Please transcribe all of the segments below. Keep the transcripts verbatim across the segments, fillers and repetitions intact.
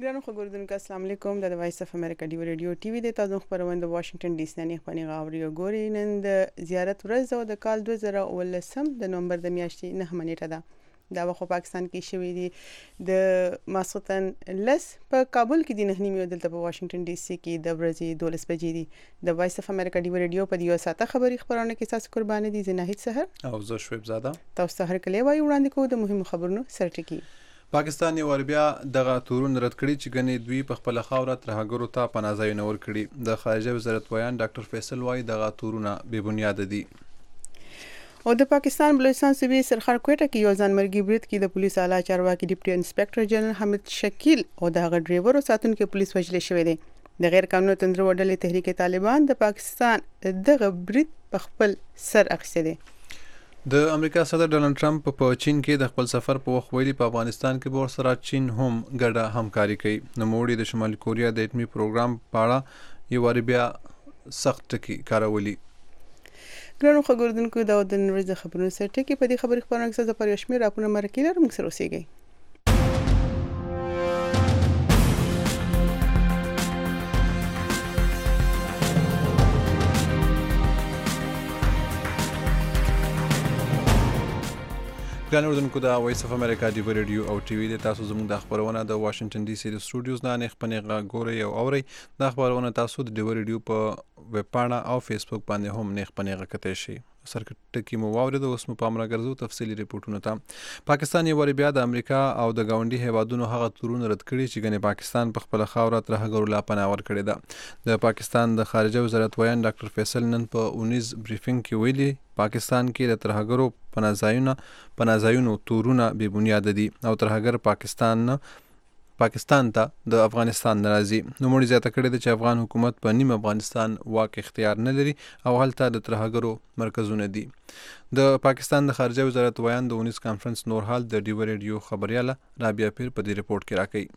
ګرانو خبردونکو السلام علیکم د وایس اف امریکا دی رادیو ټي وي د تاسو خبرونه د واشنگټن ډي سي نه خپنی غاوري ګوري نن د زیارت ورځ او د کال دوه زره ولسم د نومبر د میاشتې نه منېټه ده دا وخت پاکستان کې شوې دي د ماسوتن لس په کابل کې د نه نیمه دلته په واشنگټن ډي سي کې د ورځې دولس بجې دي د وایس اف امریکا دی رادیو په دیو ساته خبري خبرونه کې تاسو قرباني دي زناهید سحر او زه شویب زاده تاسو سحر کلی وای وړاندې کوو د مهمو خبرونو سرټکی پاکستان یو بیا دغه تورون رد کړي چې غني دوی په خپل خاوره ترهګرو ته پناه ځای نور کړي د خارجه وزارت ویان ډاکټر فیصل وای دغه تورونه بے بنیاد دي او د پاکستان بلوچستان صوبې سرخړ کوټه کې یو ځانمرګي برید کې د پولیس اعلی چارواکي ډیپټي انسپکټر جنرال حمید شکیل او د ډرایور او ساتونکو پولیس وجل شوې دي د غیر قانوني تندر وډلې تحریک طالبان د پاکستان دغه برید په خپل سر اخیسته دي د امریکا صدر ډونالد ټرمپ په چین کې د خپل سفر په وخت ویلي په افغانستان کې به سره چین هم ګډه همکاري کوي نو موړي د شمالي کوریا د اټومي پروګرام په اړه یو بیا سخت ټکی کارولي ګرانو خبردونکو دا د نړۍ خبرونو سره ټکی په دې خبرې خبرونه کې د پریشمیر راپور مرکې لرم سره اوسېږي ګرانو اردوونکو د وایس اف امریکا دی رادیو او ټي وي د تاسو زموږ د خبرونه د واشنگټن ډي سي د سټوډیوز نه نه خپنه غوري او اوري د خبرونه تاسو د دی رادیو په ویب پاڼه او فیسبوک باندې هم نه خپنه غکته شي سرکټ کې مو واورید اوس مو پامره ګرځو تفصیلی ریپورتونه ته پاکستان یو بیا د امریکا او د گاونډي هیوادونو هغه تورونه رد کړي چې غني پاکستان په خپل خاوره ترهګرو لا پناه ور کړی ده د پاکستان د خارجه وزارت ویان ډاکټر فیصل نن په اونیز بریفینګ کې ویلي پاکستان کې د ترهګرو پناهځایونو پناهځایونو تورونه بے بنیاد دي او ترهګر پاکستان نه پاکستان ته د افغانستان ناراضي نو موږ زیاته کړی د چې افغان حکومت په نیم افغانستان واک اختیار نه لري او هلته د ترهګرو مرکزونه دي د پاکستان د خارجه وزارت ویان د اونیس کانفرنس نور حال د ډیو رادیو خبرياله رابعه پیر په دې ریپورت کې راکړي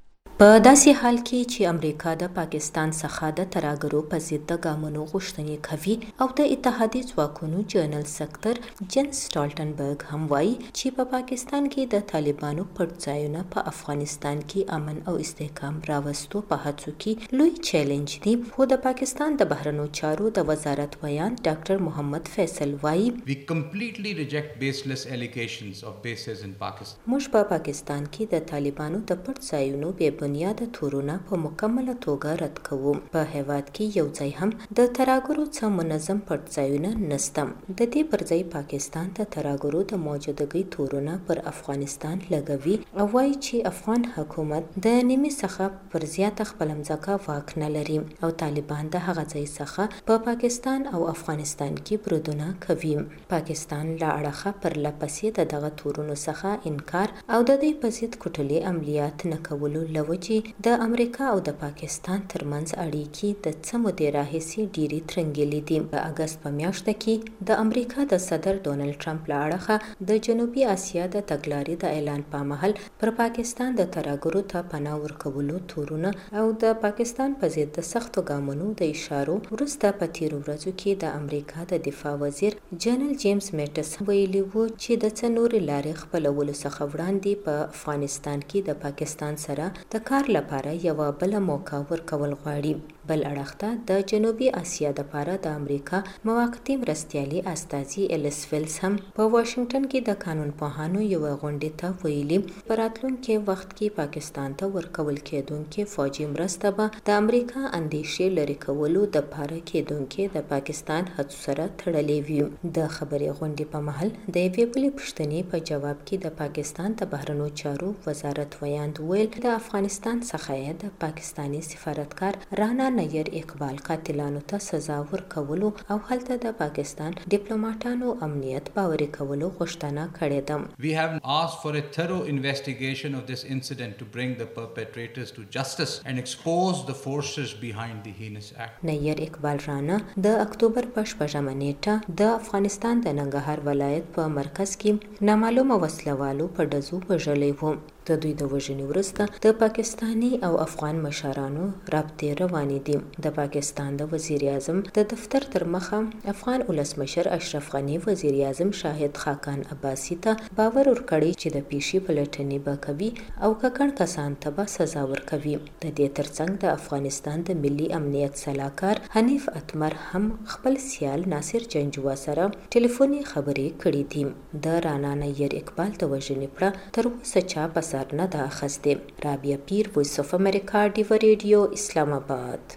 په داسې حال کې چې امریکا د پاکستان څخه د ترهګرو په ضد د ګامونو غوښتنې کوي او د اتحادي ځواکونو جنرال سکرټر جن سټالټنبرګ هم وایي چې په پاکستان کې د طالبانو پټ په افغانستان کې امن او استحکام راوستو په هڅو کې لوی چیلنج دی خو د پاکستان د بهرنیو چارو د وزارت ویان ډاکټر محمد فیصل وایي We completely reject baseless allegations of bases in Pakistan. موږ په پاکستان کې د طالبانو د پټ ځایونو بې بنیاد تورونه په مکمله توګه رد کوو په هیواد کې یو ځای هم د ترهګرو څخه منظم پټ ځایونه نشته د دې پر ځای پاکستان د ترهګرو د موجودګۍ تورونه پر افغانستان لګوي او وایي چې افغان حکومت د نیمه څخه پر زیات خپل مځکه واک نه لري او طالبان د هغه ځای څخه په پاکستان او افغانستان کې برودونه کوي پاکستان لا اړخه پر لپسې د دغه تورونو څخه انکار او د دې په ضد کوټلي عملیات نه کولو لو چې د امریکا او د پاکستان ترمنځ اړیکې د څه مودې راهیسې ډېرې ترنګلې دي په اګست په میاشت کې د امریکا د صدر ډونالد ټرمپ له اړخه د جنوبي اسیا د تګلارې د اعلان په مهال پر پاکستان د ترهګرو ته پناه ورکولو تورونه او د پاکستان په ضد د سختو ګامونو د اشارو وروسته په تیرو ورځو کې د امریکا د دفاع وزیر جنرال جیمز میټس ویلي وو چې د څه نورې لارې خپلولو څخه وړاندې په افغانستان کې د پاکستان سره د کار لپاره یو بل موقع ورکول غواړي بل اړخ ته د جنوبي اسیا د لپاره د امریکا موقتی مرستيالي استازي الیس ویلز هم په واشنگټن کې د قانون پوهانو یو غونډه ته ویلي په راتلونکي وخت کې پاکستان ته ورکول کېدونکې فوجي مرسته به د امریکا اندیشې لري کولو د لپاره کېدونکې د پاکستان هڅو سره تړلې وي د خبري غونډې په محل د یوې بلې پوښتنې په جواب کې د پاکستان د بهرنیو چارو وزارت ویان ویل د افغانستان څخه د پاکستاني سفارتکار رانا نیر اقبال قاتلانو ته سزا ورکولو او هلته د پاکستان ډیپلوماټانو امنیت باوري کولو غوښتنه کړې ده We have asked for a thorough investigation of this incident to bring the perpetrators to justice and expose the forces behind the heinous act. نیر اقبال رانا د اکتوبر په شپږمه نیټه د افغانستان د ننګرهار ولایت په مرکز کې نامعلومه وسلوالو په ډزو وژلی و د دوی د وژنې وروسته د پاکستاني او افغان مشرانو رابطې روانې دي. د پاکستان د وزیر اعظم د دفتر تر مخه افغان ولسمشر اشرف غني وزیر اعظم شاهد خاقان عباسي ته باور ورکړی چې د پیشي پلټنې به کوي او ککړ کسان ته به سزا ورکوي. د دې ترڅنګ د افغانستان د ملي امنیت سلاکار حنیف اتمر هم خپل سیال ناصر جنجوا سره ټلیفوني خبرې کړې دي. د رانا نیر اقبال د وژنې پړه تر اوسه چا په سر نه ده اخیستې. رابعه پیر، وایس اف امریکا، ډیو ریډیو، اسلام آباد.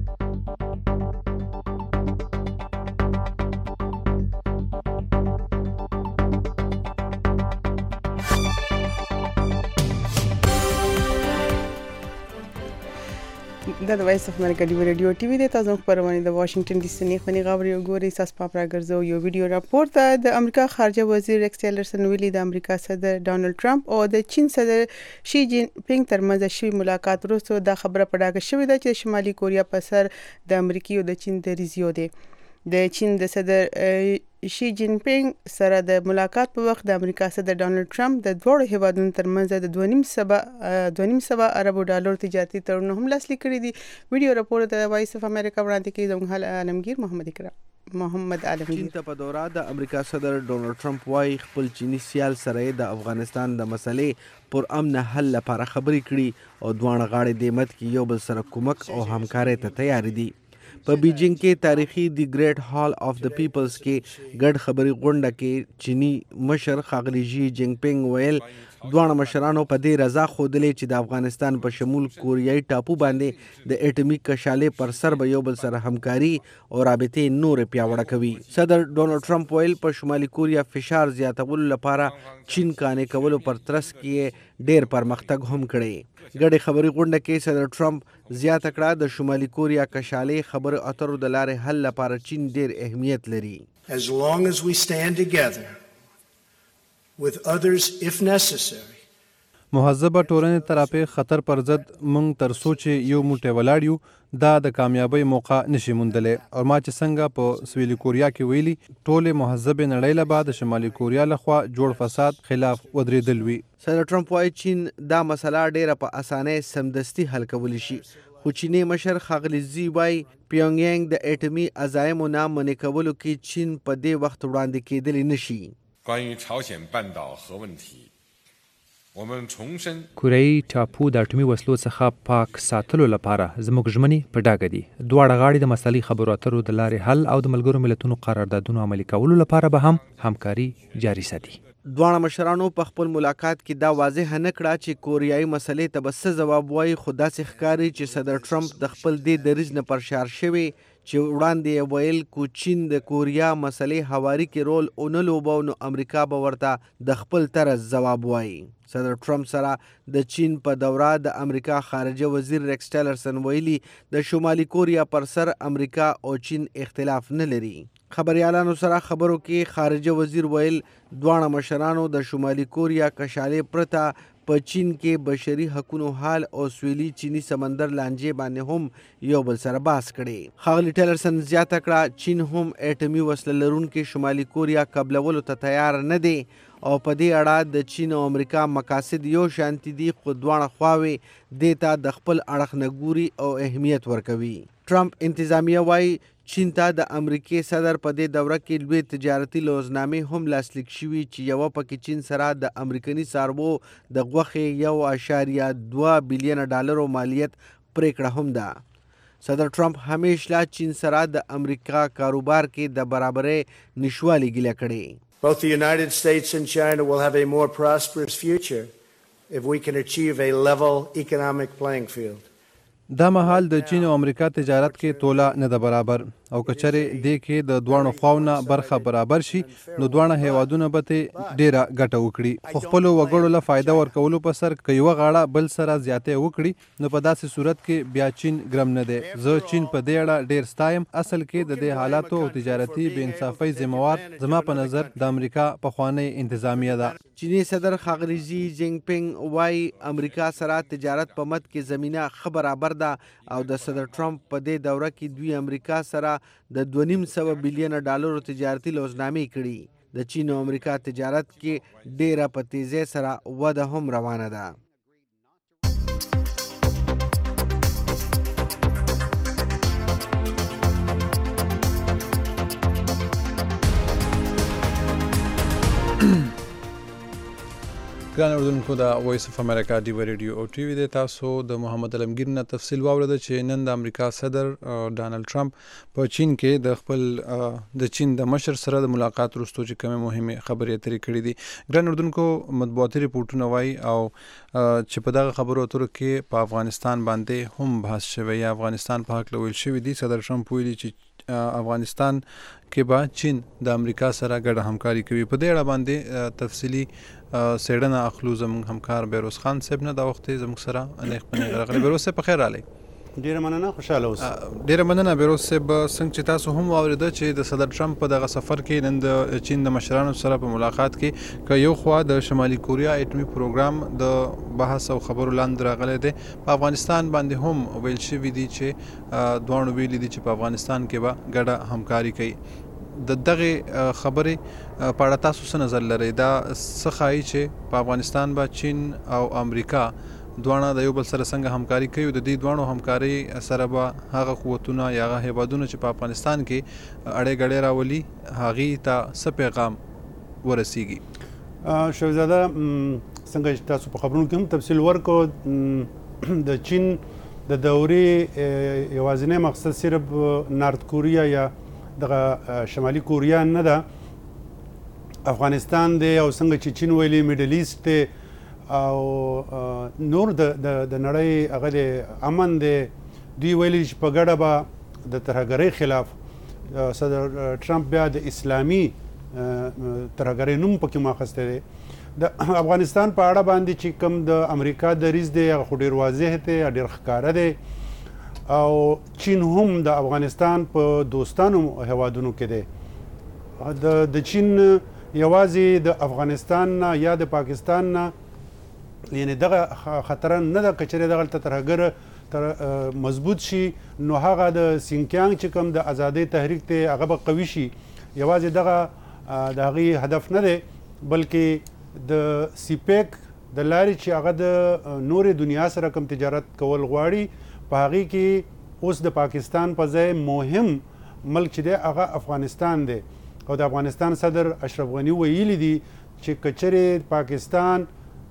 دا د وایس اف امریکا ډیو ریډیو ټي وی د تاسو خبرونه د واشنگټن ډي سي نه خني غوړي ګوري ساس پاپ راګرځو یو ویډیو راپور ته د امریکا خارجه وزیر ریکس ټیلرسن ویلي د امریکا صدر ډونالد ټرمپ او د چین صدر شي جین پینګ ترمنځ شوی ملاقات وروسته دا خبره پډاګه شوې ده چې شمالي کوریا په سر د امریکا او د چین د ریزیو دی. د چین د صدر شي جین پینګ سره د ملاقات په وخت د امریکا صدر ډونالد ټرمپ د دوه هیوادونو ترمنځ د دوه نیم سبا دوه نیم سبا اربو ډالر تجارتي تړون هم لاسلیک کړی دی. ویډیو راپور د وایس اف امریکا وړاندې کوي زموږ عالمگیر محمد اکرام محمد عالمگیر. چین ته په دوره د امریکا صدر ډونالد ټرمپ وايي خپل چینی سیال سره د افغانستان د مسلې پر امن حل لپاره خبرې کړي او دوه غاړې د مت کې یو بل سره کومک او همکاري ته تیار دي. په بیجینګ کې تاریخي دی ګریټ هال اف د پیپلز کې ګډ خبري غونډه کې چینی مشر ښاغلي جی جینګ پینګ ویل دوه مشرانو په دې رضا خودلې چې د افغانستان په شمول کوریايي ټاپو باندې د اټومي کشالې پر سر به یو بل سره همکاري او رابطې نور پیاوړه کوي. صدر ډونالد ټرمپ ویل په شمالي کوریا فشار زیاتولو لپاره چین کانې کولو پر ترڅ کې ډېر پرمختګ هم کړی. ګډې خبري غونډه کې صدر ټرمپ زیاته کړه د شمالي کوریا کشالې خبرو اترو د لارې حل لپاره چین ډېر اهمیت لري. As long as we stand together with others if necessary. مهذبه ټولنې ترافې خطر پر ضد مونږ تر سوچ یو موټی ولاړ یو دا د کامیابی موقع نشي موندلې او ما چې څنګه په سویلي کوریا کې ویلي ټولې مهذبه نړۍ له بعد شمالي کوریا لخوا جوړ فساد خلاف ودرېدل وي. صدر ټرمپ وايي چین دا مسله ډیره په اسانۍ سمدستي حل کولی شي خو چینی مشر ښاغلي زی وايي پیونګ د اټومي عزایمو نه منې کولو کې چین په دې وخت وړاندې کېدلی نشي. 关于朝鲜半岛核问题 کوریايي ټاپو د اټومي وسلو څخه پاک ساتلو لپاره زموږ ژمنې په ډاګه دي. دواړه غاړې د مسلې خبرو اترو د لارې حل او د ملګرو ملتونو قراردادونو عملي کولو لپاره به هم همکاري جاري ساتي. دواړه مشرانو په خپل ملاقات کې دا واضح نه کړه چې کوریايي مسلې ته به څه ځواب وایي خو داسې ښکاري چې صدر ټرمپ د خپل دې دریځ نه پرشار شوی چې وړاندې یې ویل کو چین د کوریا مسلې هواري کې رول ونه لوبو نو امریکا به ورته د خپل طرز جواب وایي. صدر ټرمپ سره د چین په دوره د امریکا خارجه وزیر ریکس ټیلرسن ویلي د شمالي کوریا پر سر امریکا او چین اختلاف نه لري. خبريالانو سره خبرو کې خارجه وزیر ویل دوه مشرانو د شمالي کوریا کشالې پرته په چین کې بشري حقوقو حال او سویلي چینی سمندر لانجې باندې هم یو بل سره باس کړي. ښاغلي ټیلرسن زیاته کړه چین هم اټومي وسله لرونکي شمالي کوریا قبلولو ته تیار نه دی او په دې اړه د چین او امریکا مقاصد یو شانتي دي خو دواړه خواوې دې ته د خپل اړخ نه ګوري او اهمیت ورکوي. ټرمپ انتظامیه وایي چین ته د امریکای صدر په دې دوره کې لوی تجارتي لوزنامې هم لاسلیک شوي چې یوه پکې چین سره د امریکني څاروو د غوښې یو اعشاریه دوه بلیونه ډالرو مالیت پریکړه هم ده. صدر ټرمپ همیشه لا چین سره د امریکا کاروبار کې د برابرۍ نشوالي ګیله کړې. Both the United States and China will have a more prosperous future if we can achieve a level economic playing field. دا مهال د چین او امریکا تجارت کې توله نه ده برابر او کچره دې کې د دوانو خواونه برخه برابر شي نو دوانه هیوادونه به ته ډیره ګټه وکړي خو خپل وګړو له فائدہ ورکولو په سر کيوه غاړه بل سره زیاتې وکړي نو په داسې صورت کې بیا چین ګرم نه دی. زه چین په دې اړه ډیر ستایم. اصل کې د دې حالاتو او تجارتي بې انصافۍ ذمہوار زما په نظر د امریکا په خوانی انتظامیه ده. چینی صدر ښاغلي جی جینګ پینګ وايي امریکا سره تجارت په مت کې زمينه خبره ده او د صدر ټرمپ په دې دوره کې دوی امریکا سره د دوه نیم سوه بلیونه ډالرو تجارتي لوزنامې کړي. د چین او امریکا تجارت کې ډیره په تیزۍ سره وده هم روانه ده. ګران اردوونکو د وایس اف امریکا ډیو ریډیو او ټي وي د تاسو د محمد علمگیر نه تفصیل واورید چې نن د امریکا صدر ډانلډ ټرمپ په چین کې د خپل د چین د مشر سره د ملاقات وروسته چې کومه مهمه خبرې اترې کړې دي. ګران اردوونکو مطبوعاتي ریپورتونه وایي او چې په دغه خبرو اترو کې په افغانستان باندې هم بحث شوی یا افغانستان په حق لویل شوی دي. صدر ټرمپ ویلي چې افغانستان کې به چین د امریکا سره ګډه همکاري کوي. په دې اړه باندې تفصیلی سیډنه اخلو زموږ همکار بیروز خان صاحب نه دا وخت زموږ سره انیخ پنې راغلی. بیروز صاحب په خیر راغلی. ډیره مننه، خوشاله اوسئ. ډیره مننه بیروز صاحب. څنګه چې تاسو هم واوریده چې د صدر ټرمپ په دغه سفر کې نن د چین د مشرانو سره په ملاقات کې که یو خوا د شمالي کوریا اټومي پروګرام د بحث او خبرو لاندې راغلی دی، په افغانستان باندې هم ویل شوي دي چې دواړو ویلي دي چې په افغانستان کې به ګډه همکاري کوي. د دغه خبرې په اړه تاسو څه نظر لرئ؟ دا څه ښایي چې په افغانستان به چین او امریکا دواړه د یو بل سره څنګه همکاري کوي، د دې دواړو همکاري سره به هغه قوتونه یا هغه هیوادونه چې په افغانستان کې اړې ګړې راولي هغې ته څه پیغام ورسیږي؟ شهزاده څنګه چې تاسو په خبرونو کې هم تفصیل ورکړو، د چین د دورې یوازینی مقصد صرف نارت کوریا یا دغه شمالي کوریا نه ده، افغانستان دی او څنګه چې چین ویلي میډل ایسټ دی او نور د د نړۍ هغه د امن دی. دوی ویلي چې په ګډه به د ترهګرۍ خلاف صدر ټرمپ بیا د اسلامي ترهګرۍ نوم پکې ماخستی دی. د افغانستان په اړه باندې چې کوم د امریکا دریځ دی هغه خو ډېر واضح دی، ډېر ښکاره دی او چین هم د افغانستان په دوستانو هیوادونو کې دی. د چین یوازې د افغانستان نه یا د پاکستان نه یعنی دغه خطر نه ده، که چېرې دغلته ترهګر مضبوط شي نو هغه د سینکیانګ چې کوم د ازادۍ تحریک دی هغه به قوي شي. یوازې دغه د هغې هدف نه دی بلکې د سیپیک د لارې چې هغه د نورې دنیا سره کوم تجارت کول غواړي په هغې کې اوس د پاکستان په ځای مهم ملک چې دی هغه افغانستان دی او د افغانستان صدر اشرف غني ویلي دي چې که چېرې پاکستان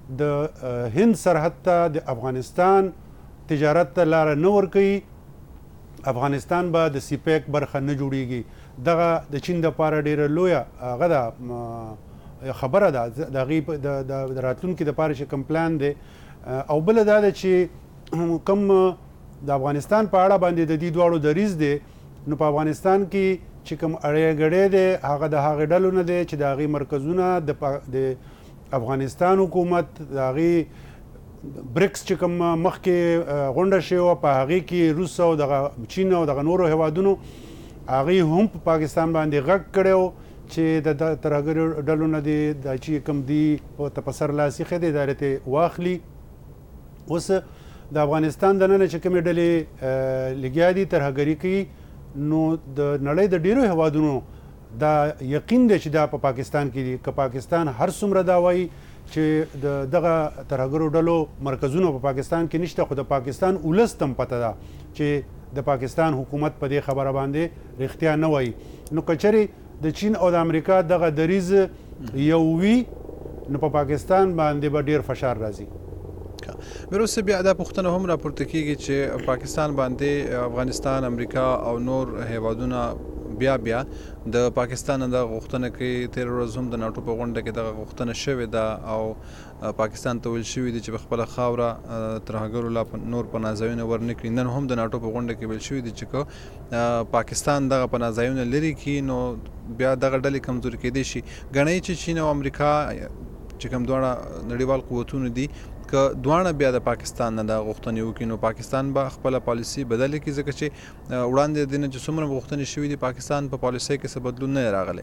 د هند سرحد ته د افغانستان تجارت ته لاره نه ورکوي افغانستان به د سیپیک برخه نه جوړیږي. دغه د چین دپاره ډېره لویه هغه ده خبره ده د هغې د راتلونکي دپاره چې کوم پلان دی. او بله دا ده چې کوم د افغانستان په اړه باندې د دې دواړو دریځ دی نو په افغانستان کې چې کوم اړې ګړې دی هغه د هغې ډلو نه دی چې د هغې مرکزونه د افغانستان حکومت د هغې برکس چې کوم مخکې غونډه شوې وه په هغې کې روس او دغه چین او دغه نورو هیوادونو هغې هم په پاکستان باندې غږ کړی و چې د ترهګرو ډلو نه دی دا چې کوم دی ورته په سر لاس ایښی دی دا رتې واخلي. اوس د افغانستان د ننه چې کومې ډلې لګیا دي ترهګري کوي نو د نړۍ د ډیرو هیوادونو دا یقین دی چې دا په پاکستان کې دي. که پاکستان هر څومره دا وایي چې د دغه ترهګرو ډلو مرکزونه په پاکستان کې نشته خو د پاکستان ولس ته هم پته ده چې د پاکستان حکومت په دې خبره باندې رښتیا نه وایي. نو که چېرې د چین او د امریکا دغه دریځ یو وي نو په پاکستان باندې به ډېر فشار راځي. بیروز صاحب بیا دا پوښتنه هم راپورته کیږي چې پاکستان باندې افغانستان امریکا او نور هیوادونه بیا بیا د پاکستان د غوښتنه کوي. تیر ورځ هم د ناټو په غونډه کې دغه غوښتنه شوې ده او پاکستان ته ویل شوي دي چې په خپله خاوره ترهګرو لا نور پناهځایونه ورنه کړي. نن هم د ناټو په غونډه کې ویل شوي دي چې که پاکستان دغه پناهځایونه لرې کړي نو بیا دغه ډلې کمزوري کېدی شي. ګڼئ چې چین او امریکا چې کوم دواړه نړیوال قوتونه دي که دواړه بیا د پاکستان نه دا غوښتنې وکړي نو پاکستان به خپله پالیسي بدله کړي ځکه چې وړاندې د نه چې څومره غوښتنې شوي دي پاکستان په پالیسۍ کې څه بدلون نه دی راغلی.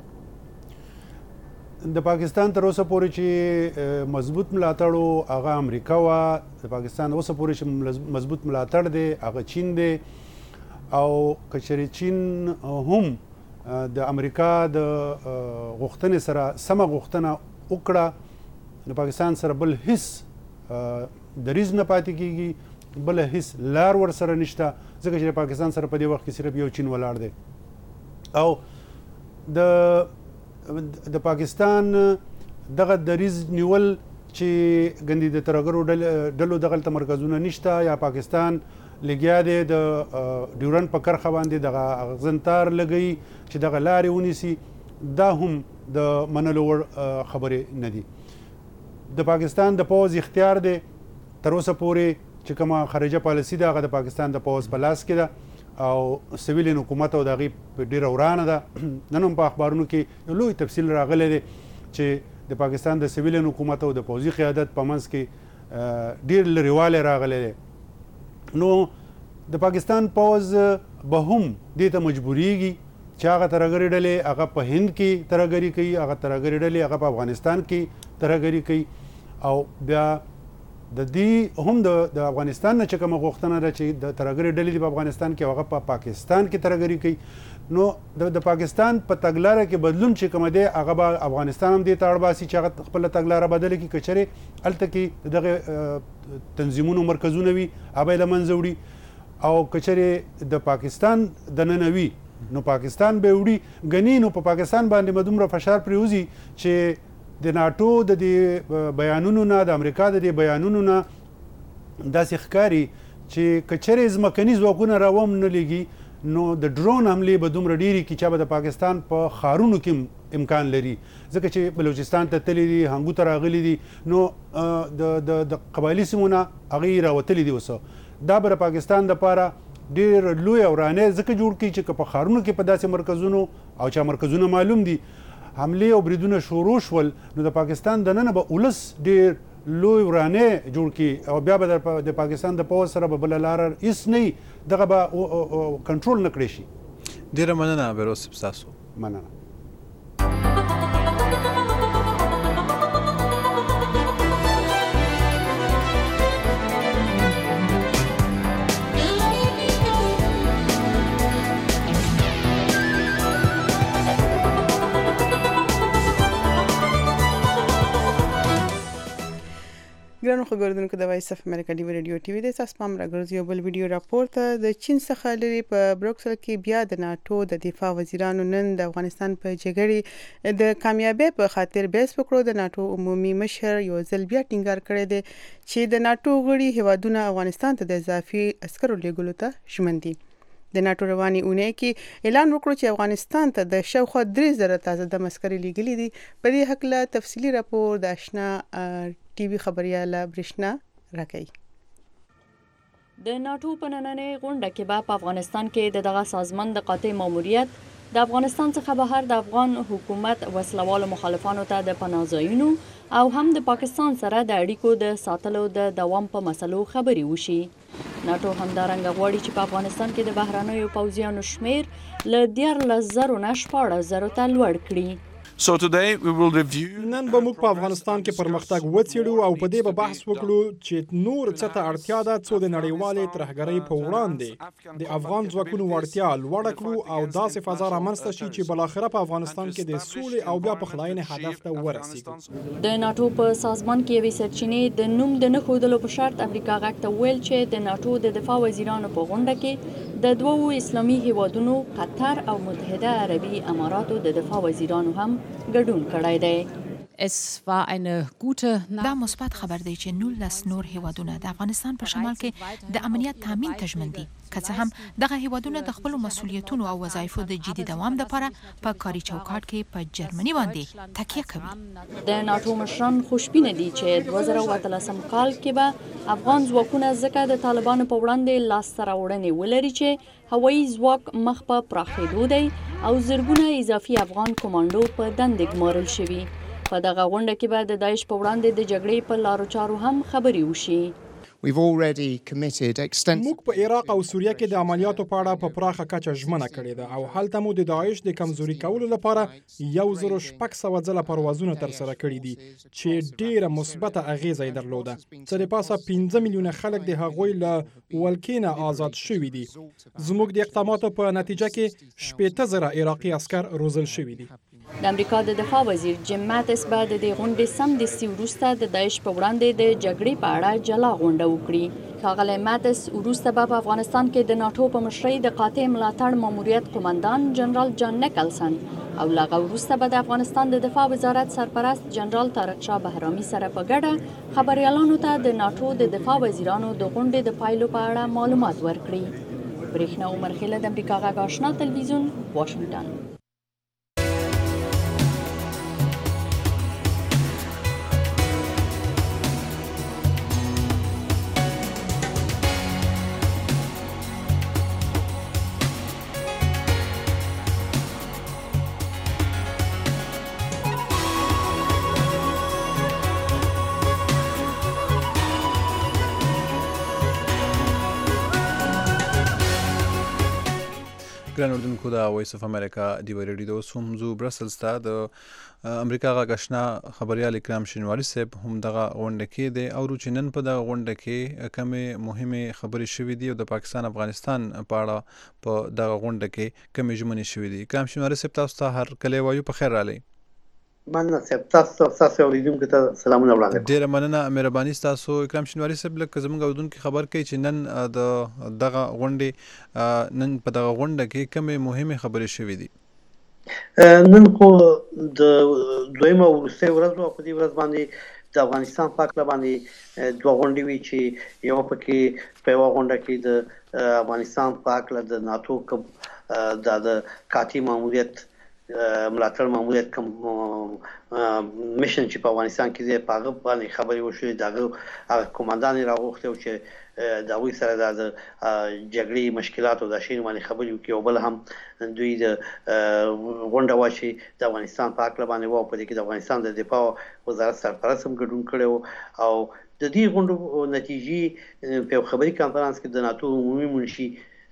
د پاکستان تر اوسه پورې چې مضبوط ملاتړ و هغه امریکا وه، د پاکستان اوسه پورې چې مضبوط ملاتړ دی هغه چین دی او که چېرې چین هم د امریکا د غوښتنې سره سمه غوښتنه وکړه د پاکستان سره بل هیڅ دریځ نه پاتې کیږي، بل هیڅ لار ور سره نشته، ځکه چې د پاکستان سره په دې وخت کې صرف یو چین ولاړ دی. او د د پاکستان دغه دریځ نیول چې ګندې د ترهګرو ډلو دغلته مرکزونه نشته یا پاکستان لګیا دی د ډیورنډ په کرښه باندې دغه اغزنتار لګوي چې دغه لارې ونیسي، دا هم د منلو وړ خبرې نه دي. د پاکستان د پوځ اختیار دی تر اوسه پورې چې کومه خارجه پالیسي ده هغه د پاکستان د پوځ په لاس کې ده او سویلین حکومت او د هغې ډېره ورانه ده. نن هم په اخبارونو کې یو لوی تفصیل راغلی دی چې د پاکستان د سویلین حکومت او د پوځي قیادت په منځ کې ډېر لرېوالی راغلی دی. نو د پاکستان پوځ به هم دې ته مجبوریږي چې هغه ترهګرې ډلې هغه په هند کې ترهګري کوي، هغه ترهګرې ډلې هغه په افغانستان کې ترهګري کوي، او بیا د دې هم د افغانستان نه چې کومه غوښتنه ده چې د ترهګرې ډلې دي په افغانستان کې هغه په پاکستان کې ترهګري کوي. نو د پاکستان په تګلاره کې بدلون چې کومه دی هغه به افغانستان هم دې ته اړ باسي چې هغه خپله تګلاره بدله کړي، که چېرې هلته کې دغه تنظیمونو مرکزونه وي هغه به یې له منځه وړي، او که چېرې د پاکستان دننه وي نو پاکستان به یې وړي. ګنې نو په پاکستان باندې به دومره فشار پرېوځي چې د ناټو د دې بیانونو نه د امریکا د دې بیانونو نه داسې ښکاري چې که چېرې ځمکني ځواکونه راوم نه لېږي نو د ډرون حملې به دومره ډېرې کړي چې به د پاکستان په ښارونو کې امکان لري، ځکه چې بلوچستان ته تللی دي، هنګو ته راغلي دي، نو د قبایلي سیمو نه هغې راوتلي دي. اوسه دا به د پاکستان دپاره ډېر لوی ورانۍ ځکه جوړ کړي چې که په ښارونو کې په داسې مرکزونو او چا مرکزونه معلوم دي حملې او بریدونه شروع شول نو د پاکستان دننه به ولس ډېر لوی ورانۍ جوړ کړي او بیا به د پاکستان د پوځ سره به بله لاره هېڅ نه وي، دغه به کنټرول نه کړی شي. ډېره مننه بهروز صاحب ستاسو. مننه. ګرانو خبردونکو د وایس اف امریکا ډیو ریډیو ټي وي د تاسو پام راګرځي یو بل ویډیو راپور ته د چین څخه لري په بروکسل کې بیا د ناتو د دفاع وزیرانو نن د افغانستان په جګړې د کامیابی په خاطر بیس وکړو. د ناتو عمومي مشر یو ځل بیا ټینګار کړی دی چې د ناتو غړي هیوادونه افغانستان ته د اضافي عسکرو لیږلو ته ژمن دي. د ناتو رواني اونۍ کې اعلان وکړو چې افغانستان ته د شاوخوا درې زره تازه د عسکري لیږلي دي. په دې هکله تفصیلي راپور د آشنا ټي وي خبرياله برېښنا راکوي. د ناتو په نننۍ غونډه کې به په افغانستان کې د دغه سازمان د قاطع ماموریت د افغانستان څخه بهر د افغان حکومت وسلوالو مخالفانو ته د پناه ځایونو او هم د پاکستان سره د اړیکو د ساتلو د دوام په مسلو خبرې وشي. ناتو همدارنګه غواړي چې په افغانستان کې د بهرنیو پوځیانو شمیر له دیارلس زرو نه شپاړس زرو ته لوړ کړي. So today we will review نن به موږ په افغانستان کې پرمختګ وڅېړو او په دې به بحث وکړو چې نور څه ته اړتیا ده څو د نړیوالې ترهګرۍ په وړاندې د افغان ځواکونو وړتیا لوړه کړو او داسې فضا رامنځته شي چې بالاخره په افغانستان کې د سولې او بیا پخلاینې هدف ته ورسیږو. د ناتو په سازمان کې یوې سرچینې د نوم د نه ښودلو په شرط امریکا غږ ته ویل چې د ناتو د دفاع وزیرانو په غونډه کې د دوو اسلامي هیوادونو قطر او متحده عربي اماراتو د دفاع وزیرانو هم ګډون کړی دی. Es war eine gute دا مثبت خبر دی چې نولس نور هیوادونه د افغانستان په شمال کې د امنیت تامین ته ژمن دي، که څه هم دغه هیوادونه د خپلو مسؤلیتونو او وظایفو د جدي دوام لپاره په کاري چوکاټ کې په جرمني باندې تکیه کوي. د ناتو مشران خوشبینه دي چې دوه زره او اتلسم کال کې به افغان ځواکونه ځکه د طالبانو په وړاندې لاسته راوړنې ولري چې هوایي ځواک مخ په پراخېدو دی او زرګونه اضافي افغان کمانډو په دندې ګمارل شوي. په دغه غونډه کې به د داعش په وړاندې د جګړې په لارو چارو هم خبرې وشي. We've already committed extensive موږ په عراق او سوریه کې د عملیاتو په اړه په پراخه کچه ژمنه کړې ده او هلته مو د داعش د کمزوري کولو لپاره یو زر شپږ سوه ځله پروازونه ترسره کړي دي چې ډېره مثبته اغیزه یې درلوده. څه د پاسه پنځه میلیونه خلک د هغوی له ولکې نه آزاد شوي دي. زموږ د اقداماتو په نتیجه کې شپېته زره عراقي عسکر روزل شوي دي. د امریکا د دفاع وزیر جیم ماتس به د دې غونډې سمدستي وروسته د داعش په وړاندې د جګړې په اړه جلا غونډه وکړي. ښاغلی ماتس وروسته به په افغانستان کې د ناټو په مشرۍ د قاطع ملاتړ ماموریت قومندان جنرال جان نیکلسن او له هغه وروسته به د افغانستان د دفاع وزارت سرپرست جنرال طارق شاه بهرامي سره په ګډه خبریالانو ته د ناټو د دفاع وزیرانو د غونډې د پایلو په اړه معلومات ورکړي. برېښنا عمر خیله د امریکا غږ آشنا تلویزیون واشنګټن. ګران اردوونکو د وایس اف امریکا ډیو ریډیو سوم زو برسلز ته د امریکا غږ آشنا خبريال اکرام شینواری صاحب هم دغه غونډه کې دی او چې نن په دغه غونډه کې کومې مهمه خبرې شوې دي او د پاکستان افغانستان په اړه په دغه غونډه کې کومې ژمنې شوې دي. اکرام شینواری صاحب تاسو ته هر کله وایو په خیر رالی. مننه صاحب، تاسو تاسو اوریدونکو ته سلامونه وړاندې کوم. ډیره مننه، مهرباني تاسو اکرام شینواری صاحب. لکه زموږ اوریدونکو خبر کوي چې نن د دغه غونډې نن په دغه غونډه کې کومې مهمه خبرې شوې دي. نن خو د دویمه وروستۍ ورځ او په دې ورځ باندې د افغانستان په اړه باندې دوه غونډې وي چې یو پکې په یوه غونډه کې د افغانستان په اړه د ناتو کوم د قاطع ماموریت ملاتړ ماموریت کوم میشن چې په افغانستان کې دی په هغه باندې خبرې وشوې. دغه قومندان یې راغوښتی و چې د هغوی سره د جګړې مشکلات او د شیانو باندې خبرې وکړي. او بل هم دوی د غونډه وه چې د افغانستان په هکله باندې وه، په دې کې د افغانستان د دفاع وزارت سرپرست هم ګډون کړی و. او د دې غونډو نتیجې په یو خبري کنفرانس کې د ناتو عمومي منشي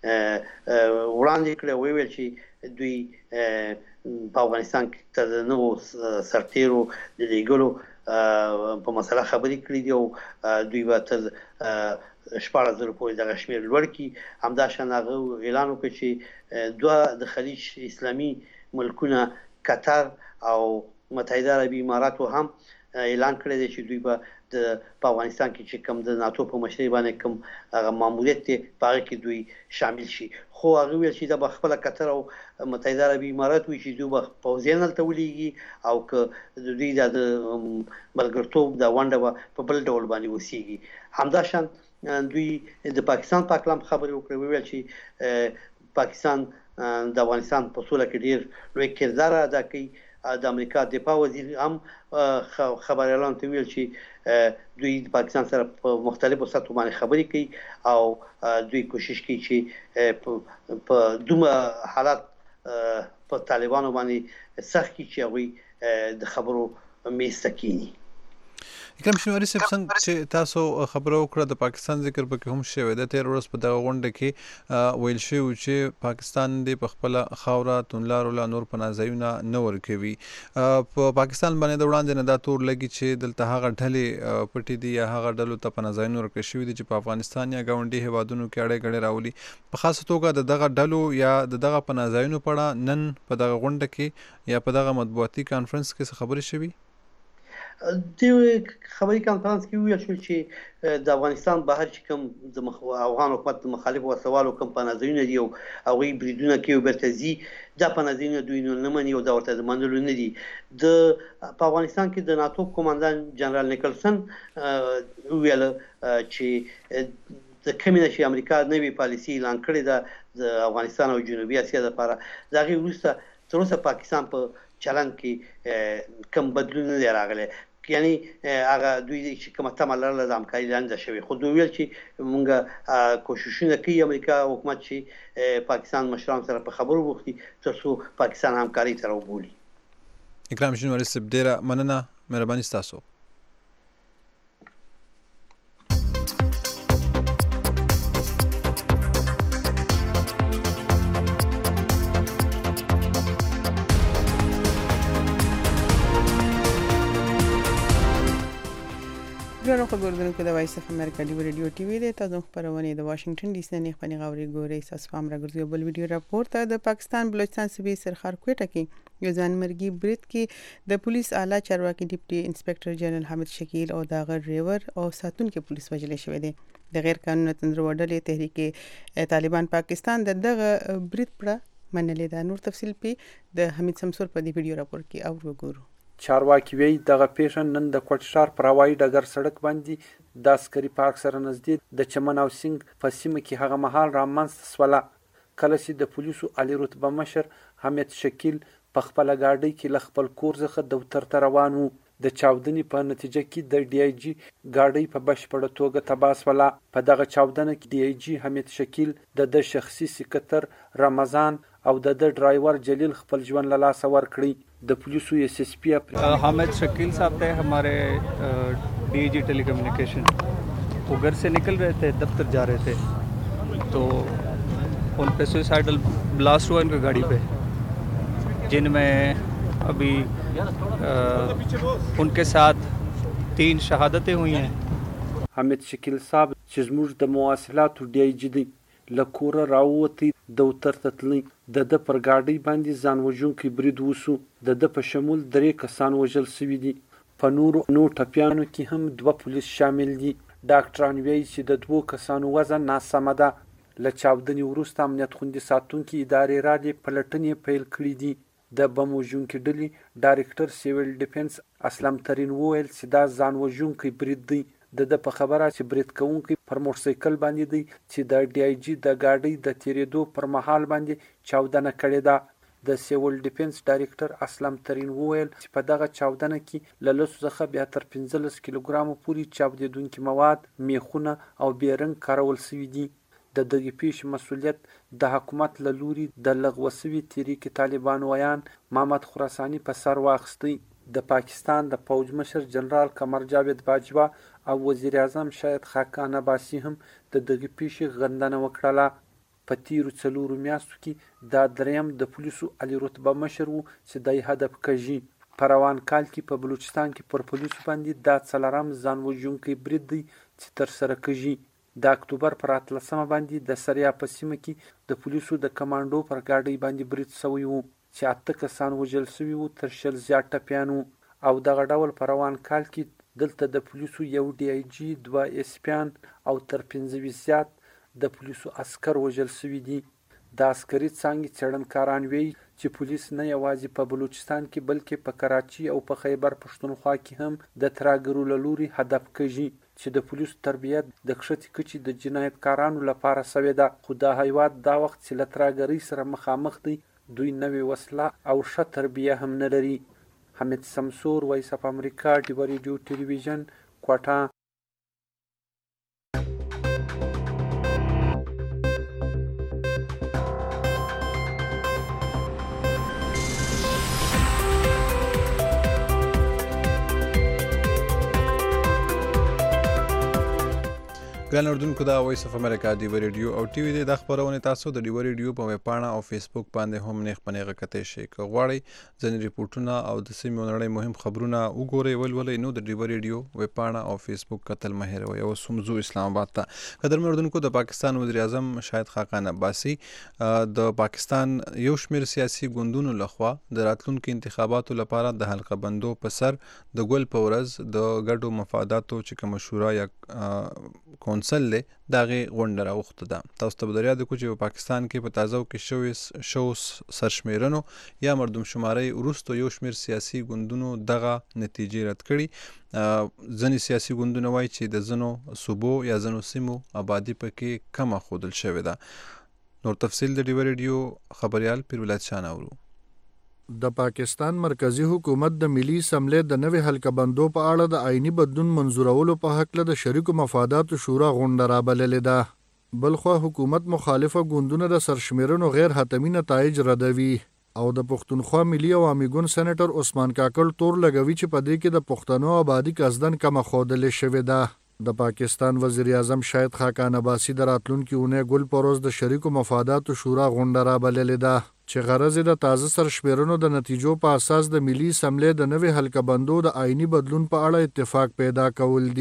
وړاندې کړی، ویل چې دوی په افغانستان کې د نوو سرتیرو د لیږلو په مسله خبرې کړې دي او دوی به تر شپاړس زره پورې دغه شمېر لوړ کړي. همداشان هغه اعلان وکړ چې دوه د خلیج اسلامي ملکونه قطر او متحده عربي اماراتو هم اعلان کړی دی چې دوی به د په افغانستان کې چې کوم د ناتو په مشرۍ باندې کوم هغه ماموریت دی په هغه کې دوی شامل شي. خو هغه ویل چې دا به خپله قطر او متحده عربي امارات وي چې دوی به پوځیان هلته ولیږي او که د دوی د ملګرتوب دا ونډه به په بل ډول باندې وسیږي. همداشان دوی د پاکستان په هکله هم خبرې وکړې، وویل چې پاکستان د افغانستان په سوله کې ډېر لوی کردار ادا کوي. د امریکا دفاع وزیر هم خبریالانو ته ویل چې دوی د پاکستان سره په مختلفو سطحو باندې خبرې کوي او دوی کوشش کوي چې په دومره حالات په طالبانو باندې سخت کړي چې هغوی د خبرو میز ته کښېني. اکرام شینواری صاحب، څنګه چې تاسو خبره وکړه د پاکستان ذکر پکې هم شوی دی. تېره ورځ په دغه غونډه کې ویل شوي چې پاکستان د په خپله خاوره توندلارو لا نور پناه ځایونه نه ورکوي. په پاکستان باندې د وړاندې نه دا تور لګي چې دلته هغه ډلې پټې دي یا هغه ډلو ته پناه ځایونه ورکړل شوي دي چې په افغانستان یا ګاونډي هېوادونو کې اړې ګړې راولي. په خاصه توګه د دغه ډلو یا د دغه پناه ځایونو په اړه نن په دغه غونډه کې یا په دغه مطبوعاتي کانفرنس کې څه خبرې شوي؟ د خبري کانفرنس کې ویل شو چې د افغانستان بهر چې کوم د افغان حکومت د مخالفو وسوالو کوم پناه ځایونه دي او هغوی بریدونه کوي او بیرته ځي، دا پناه ځایونه دوی نه مني او دا ورته د منلو نه دي. د په افغانستان کې د ناتو قومندان جنرال نیکلسن وویل چې د کومې نه چې امریکا نوې پالیسي اعلان کړې ده د افغانستان او جنوبي اسیا لپاره، د هغې وروسته تر اوسه پاکستان په چلند کې کوم بدلون نه دی راغلی. یعنی هغه دوی چې کومه تمه لرله د همکاري لاندې شوې. خو دوی ویل چې موږ کوششونه کوي امریکا حکومت چې پاکستان مشران سره په خبرو بوختي تر څو پاکستان همکاري ته راوبولي. اکرام شینواری صاحب، ډېره مننه، مهرباني ستاسو. په ګوردونکو د وایس اف امریکا دی ریډیو ټي وی د تاسو خبرونه د واشنگټن ډي سي نه خپل غوړي ګوري اساس فام راګرځي بل ویډیو راپورټ د پاکستان بلوچستان صوبې سرخار کوټه کې یو ځانمرګي برید کې د پولیس اعلی چارواکي ډیپټي انسپکټر جنرال حمید شکیل او د ډرایور او ساتونکو پولیس وجلې شوې دي د غیر قانوني تنظیم وډلې تحریک طالبان پاکستان د دغه برید پر منلې ده. نور تفصیل په د حمید سمسور په دې ویډیو راپور کې او وګورو. چارواکي وی دغه پیښه نن د کوټشار پر هوایي ډګر سړک باندې د عسکري پارک سره نږدې د چمن او سنگ په سیمه کې هغه مهال رامنځته سوله کله چې د پولیسو عالی رتبه مشر حمید شکیل په خپل ګاډۍ کې ل خپل کور څخه دفتر ته روان وو. د چاودنې په نتیجه کې د ډي آی جی ګاډۍ په بشپړه توګه تباه سوله. په دغه چاودنه کې ډي آی جی حمید شکیل د د شخصي سکرتر رمضان او د د ډرایور جلیل خپل ژوند له لاسه ورکړی. د پولیسو ایس ایس پی حامد شکیل صاحب थे हमारे D I G telecommunication वो घर से निकल रहे थे दफ्तर जा रहे थे तो उन पे सुसाइडल ब्लास्ट हुआ इनकी गाड़ी पे जिनमें अभी आ, उनके साथ तीन शहादतें हुई हैं. حمید شکیل صاحب چې زموږ د مواصلاتو ډي آی جی دی له کوره راووتی دفتر ته تللی. د ده پر ګاډۍ باندې ځان وژونکی برید وسو. د ده په شمول درې کسان وژل سوي دي. په نورو نو ټپیانو کې هم دوه پولیس شامل دي. ډاکټران وایي چې د دوو کسانو وضع ناسمه ده. له چاودنې وروسته امنیت خوندي ساتونکي ادارې رادې پلټنې پیل کړي دي. د بم وژونکي ډلې ډایرکټر سیویل ډیفنس اسلم ترین وویل چې دا ځان وژونکی برید دی. د د په خبره چې برید کوونکی پر موټرسایکل باندې دی چې د ډي آی جی د ګاډۍ د تیریدو پر مهال باندې چاودنه کړې ده. د سیول ډیفنس ډایرکټر اسلم ترین وویل چې په دغه چاودنه کې له لسو څخه بیا تر پنځلس کیلوګرامو پورې چاودېدونکي مواد میخونه او بیرنګ کارول سوي دي. د دغې پیښې مسؤلیت د حکومت له لوري د لغوه سوي تحریک طالبان ویان محمد خراساني په سر واخیستی. د پاکستان د پوځ مشر جنرال قمر جاوید باجوا او وزیر اعظم شاهد خاقان عباسی هم د دغې پیښې غندنه وکړله. په تیرو څلورو میاشتو کې دا دریم د پولیسو عالی رتبه مشر وو چې دی هدف کږي. په روان کال کې په بلوچستان کې پر پولیسو باندې دا څلورم ځان وژونکی برید دی چې ترسره کږي. د اکتوبر پر اتلسمه باندې د سریا په سیمه کې د پولیسو د کمانډو پر ګاډۍ باندې برید سوی وو چې اته کسان وژل سوي وو تر شل زیات ټپیان وو. او دغه ډول په روان کال کې دلته د پولیسو یو ډي آی جی دوه ایس پیان او تر پنځه ویشت زیات د پولیسو عسکر وژل سوي دي. د عسکري څانګې څېړنکاران وایي چې پولیس نه یوازې په بلوچستان کې بلکې په کراچي او په خیبر پښتونخوا کې هم د ترهګرو له لوري هدف کږي چې د پولیسو تربیت د کښتې کچې د جنایتکارانو لپاره سوې ده. خو دا هیواد دا وخت چې له ترهګرۍ سره مخامخ دی دوی نوې وسله او ښه تربیه هم نه لري. حمید سمسور وایس اف امریکا ډیو ریډیو ټلویزیون کوټه. ګران اردوونکو د وایس اف امریکا دی ریډیو او ټي وی د خبرونه تاسو د دی ریډیو په ویب پاڼه او فیسبوک باندې هم نه خپنه غکته شي کوغړی ځنې ریپورتونه او د سیمې نړۍ مهم خبرونه وګورئ ولولې نو د دی ریډیو ویب پاڼه او فیسبوک کتل مهر وي او سمزو اسلام آباد ته. قدر اردوونکو د پاکستان وزیر اعظم شاهد خاقان عباسی د پاکستان یو شمیر سیاسي ګوندونو لخوا د راتلونکو انتخاباتو لپاره د حلقه بندو په سر د ګل پورز د ګډو مفاداتو چې کوم شورا یا کونسل له دغه غونډه راوخته ده. تاسو ته بدریا د کوچې په پاکستان کې په تازه کې شوې شو سرشمیرنو یا مردم شماري ورستو یو شمیر سیاسي ګوندونو دغه نتیجې رد کړي. ځنې سیاسي ګوندونه وایي چې د زنو صوبو یا زنو سیمو آبادی پکې کمه خودل شوې ده. نور تفصیل د ډیو ریډیو خبريال پیرولات شان اورو. د پاکستان مرکزی حکومت د ملي اسمبلی د نوې حلقه بندو په اړه د آئینی بدلون منظورولو په حق له د شریکو مفاداتو شورا غونډه رابللې ده. بلخوا حکومت مخالفه ګوندونه د سرشمیرنو غیر حتمی نتایج ردوي او د پښتونخوا ملي عوامي ګوند سېنیټر عثمان کاکړ تور لګوي چې په دې کې د پښتنو آبادی قصدن کمه ښودلې شوې ده. د پاکستان وزیر اعظم شاهد خاقان عباسی د راتلونکي اونۍ ګل پروز د شریکو مفاداتو شورا غونډه رابللې ده چې غرض د تازه سرشمیرنو د نتیجو په اساس د ملي اسمبلی د نوې حلقه بندو د آئینی بدلون په اړه اتفاق پیدا کول دي.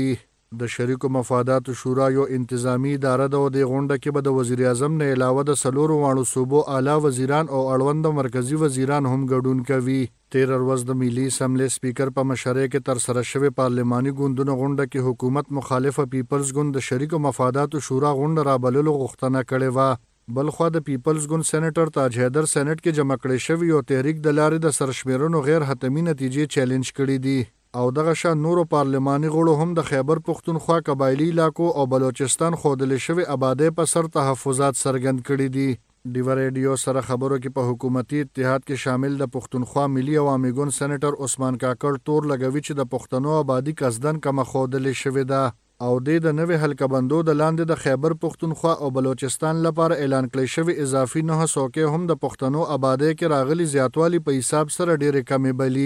د شریکو مفاداتو شورا یو انتظامی اداره ده او د غونډه کې به د وزیر اعظم نه علاوه د څلورو واړو صوبو اعلی وزیران او اړوند مرکزی وزیران هم ګډون کوي. تیر ورځ د ملي اسمبلی سپیکر په مشرۍ کې تر سره شوې پارلماني ګوندونو غونډه کې حکومت مخالفه پیپلز ګوند د شریکو مفاداتو شورا غونډه رابللو غوښتنه کړې وه. بلخوا د پیپلز ګوند سېنیټر تاج حیدر سېنیټ کې جمع کړی شوی یو تحریک د لارې د سرشمیرنو غیر حتمي نتیجې چیلنج کړي دي او دغه شان نورو پارلماني غړو هم د خیبر پختونخوا قبایلی علاقو او بلوچستان ښودلې شوې آبادۍ په سر تحفظات څرګند کړي دي. ډیوه ریډیو سره خبرو کې په حکومتي اتحاد کې شامل د پختونخوا ملي عوامي ګوند سېنیټر عثمان کاکړ تور لګوي چې د پښتنو آبادي قصدن کمه ښودلې شوې ده او د د نوې حلقه بندو د لاندې د خیبر پختونخوا او بلوچستان لپاره اعلان کړی شوی اضافي نه څوکۍ هم د پښتنو آبادۍ کې راغلي زیاتوالی په حساب سره ډېرې کمې بلي.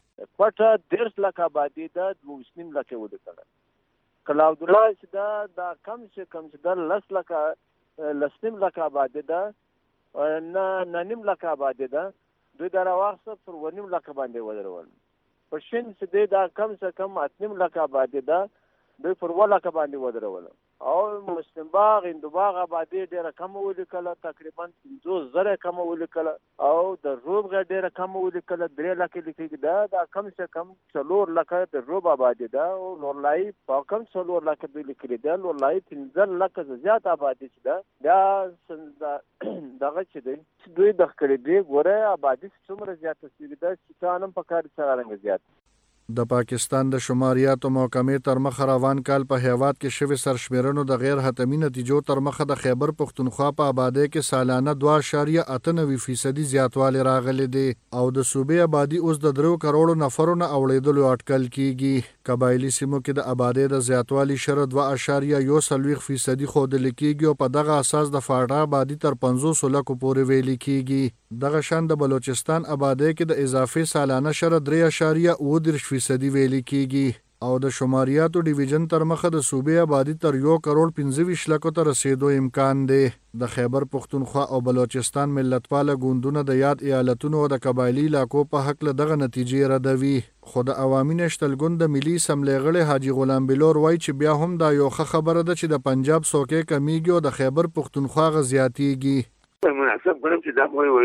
کوټه دیرش لک آبادي ده دوه نیم لک یې ولیکله کلاود الله چې دا دا کم چې کم چې دا لس لک لس نیم لک آبادي ده نه نه نیم لک آبادي ده دوی دا راواخیسته پر اووه نیم لک باندې ودرول. په شین چې دی دا کم چې کم اته نیم لک آبادي ده دوی پر اووه لکه باندې ودرول او مسلم باغ هندوباغ آبادي ډېره کمه ولیکله تقریبا پنځوس زره کمه ولیکله او د روب ډېره کمه ولیکله درې لکه لیکلي ده دا کم څه کم څلور لکه د روب آبادي ده او لورلایي په کم څلور لکه دوی لیکلي ده لورلایي پنځه لکه زیات آبادي چې ده بیا دغه چې دی دوی دغه کړي دي ګوره آبادي څومره زیاته شوې ده چې هم په کار څرنګه زیات. د پاکستان د شماریاتو محکمې تر مخه روان کال په هیواد کې شوی سرشمیرنو د غیر حتمي نتیجو تر مخه د خیبر پختونخوا په آبادۍ کې سالانه دوه اعشاریه اته نوي فیصدي زیاتوالی راغلی دی او د صوبې آبادي اوس د درو کروڑو نفرو نه اوړېدلو اټکل کیږي. قبایلی سیمو کې د آبادۍ د زیاتوالي شرح دوه اعشاریه یو څلوېښت فیصدي ښودل کیږي او په دغه اساس د فاټا آبادي تر پنځوس لکو پورې ویلي کیږي. دغه شان د بلوچستان آبادۍ کې د اضافي سالانه شرح درې اعشاریه اووه دېرش فیصدي ویلي کیږي او د شماریاتو ډیویژن تر مخه د صوبې آبادي تر یو کروڑ پنځه ویشت لکو ته رسیدو امکان دی. د خیبر پختونخوا او بلوچستان ملتپاله ګوندونه د یاد ایالتونو او د قبایلی علاقو په حق له دغه نتیجې ردوي خو د عوامي نشتل ګوند د ملي اسمبلی غړی حاجي غلام بلور وایي چې بیا هم دا یو ښه خبره ده چې د پنجاب څوکۍ کمیږي او د خیبر پختونخوا غ زیاتیږي. مناسب ګڼم چې دا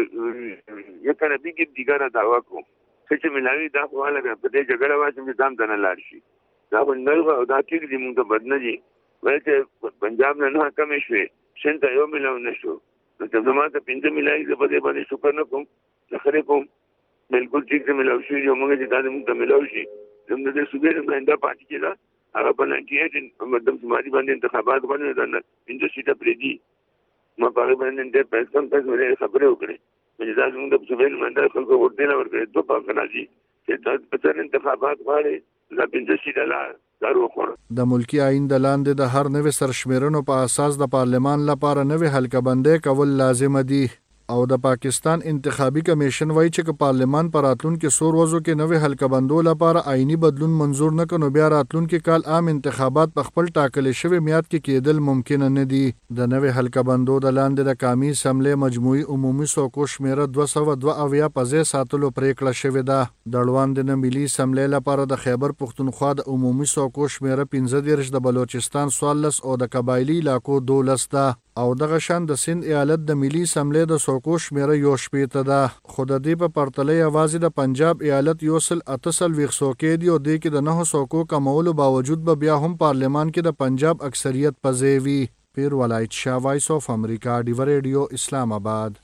خو یو کنه بیګ دیګره دعوا کوم چې ملاوي دا خو هغه په دې جګړه واچم چې دام دنه لاړ شي دا باندې دا ټیک دي موږ ته بدنه دي وایي چې پنجاب نه نه کم شي شنت یو ملاو نشو نو ته زما ته پنځه ملای دې په دې باندې شکر نه کوم خره کوم بالکل ټیک دې ملاو شي یو موږ چې دا موږ ته ملاو شي زموږ د صوبې د منډه پاتې کېده هغه په نګیټ مدام سماري باندې انتخابات باندې دا پنځه سیټه پرېدي ما په باندې د پیسې په څیر خبرې وکړې چې دا زموږ د صوبې منډه خلکو ورته نه ورکړي دوه پاک راځي چې تاسو په څیر انتخابات غواړي دا پنځه سیټه لا د ملکی آئین د لاندې د هر نوې سرشمیرنو په اساس د پارلمان لپاره نوې حلقه بندۍ کول لازم دي او د پاکستان انتخابي کمیشن وایي چې که پارلمان پر راتلونکو څو ورځو کې نوې حلقه بندو لپاره آئینی بدلون منظور نه کړي بیا راتلونکي کال عام انتخابات په خپل ټاکلې شوی میعاد کې کېدل ممکن نه دي. د نوې حلقه بندو د لاندې د قومي اسمبلی مجموعي عمومي څوکو شمیره دوه سوه دوه اویا په ځای ساتلو پریکړه شوې ده. د اړوند د ملي اسمبلی لپاره د خیبر پختونخوا د عمومي څوکو شمیره پنځه دېرش د بلوچستان څوارلس او د قبایلی علاقو دولس ده او دغه شان د سند ایالت د ملي اسمبلی د څوکو شمیره یو شپېته ده خو د دې په پرتله یوازې د پنجاب ایالت یو سل اته څلوېښت څوکۍ دي او دې کې د نهو څوکو کمولو باوجود به بیا هم پارلمان کې د پنجاب اکثریت په ځای وي. پیر ولایت شاه وایس آف امریکا ډیوه ریډیو اسلام آباد.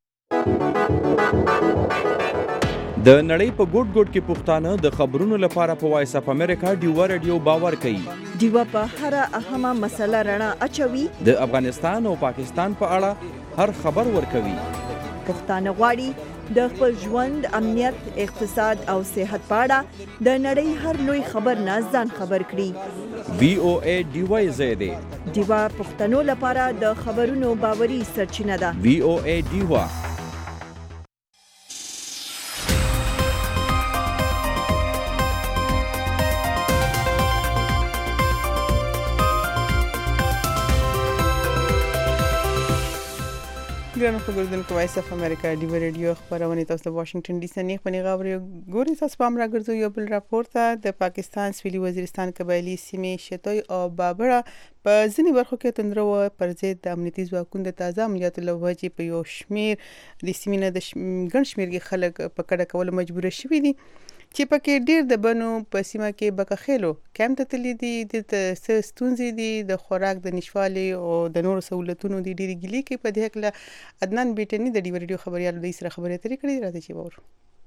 د نړۍ په ګوټ ګوټ کې پښتانه د خبرونو لپاره په وایس اف امریکا ډیوه ریډیو باور کوي. ډیوه په هر اهمه مسله رڼا اچوي. د افغانستان او پاکستان په اړه هر خبر ورکوي. پښتانه غواړي د خپل ژوند، امنیت، اقتصاد او صحت په اړه د نړۍ هر لوی خبر نه ځان خبر کړي. وی او ای ډیوه زیاده ډیوه پښتنو لپاره د خبرونو باوري سرچینه ده. وی او ای ډیوه ګرانو خبردونکو وایس اف امریکا ډیو رادیو خبرونه تاسو د واشنگټن ډي سي نه پنی غوړي ګوري تاسو پام راګرځو یو بل راپورټ د پاکستان سویلي وزیرستان قبایلی سیمې شتوي او بابړه په ځینی برخو کې تندرو پر ضد د امنیتي ځواکونو د تازه عملیاتو لوجې په یو شمیر د سیمې نه د ګڼ شمیر خلک په کډه کول مجبور شوي دي چې پکې ډیر د بنو په سیمه کې بکخېلو کم ته تللی دي د ستونزې دي د خوراک د نشوالي او د نورو سہولتونو د ډیری ګلی کې په دې کې عدنان بیٹنی د ډیو رادیو خبريال د سره خبرې ترې کړې راځي چې باور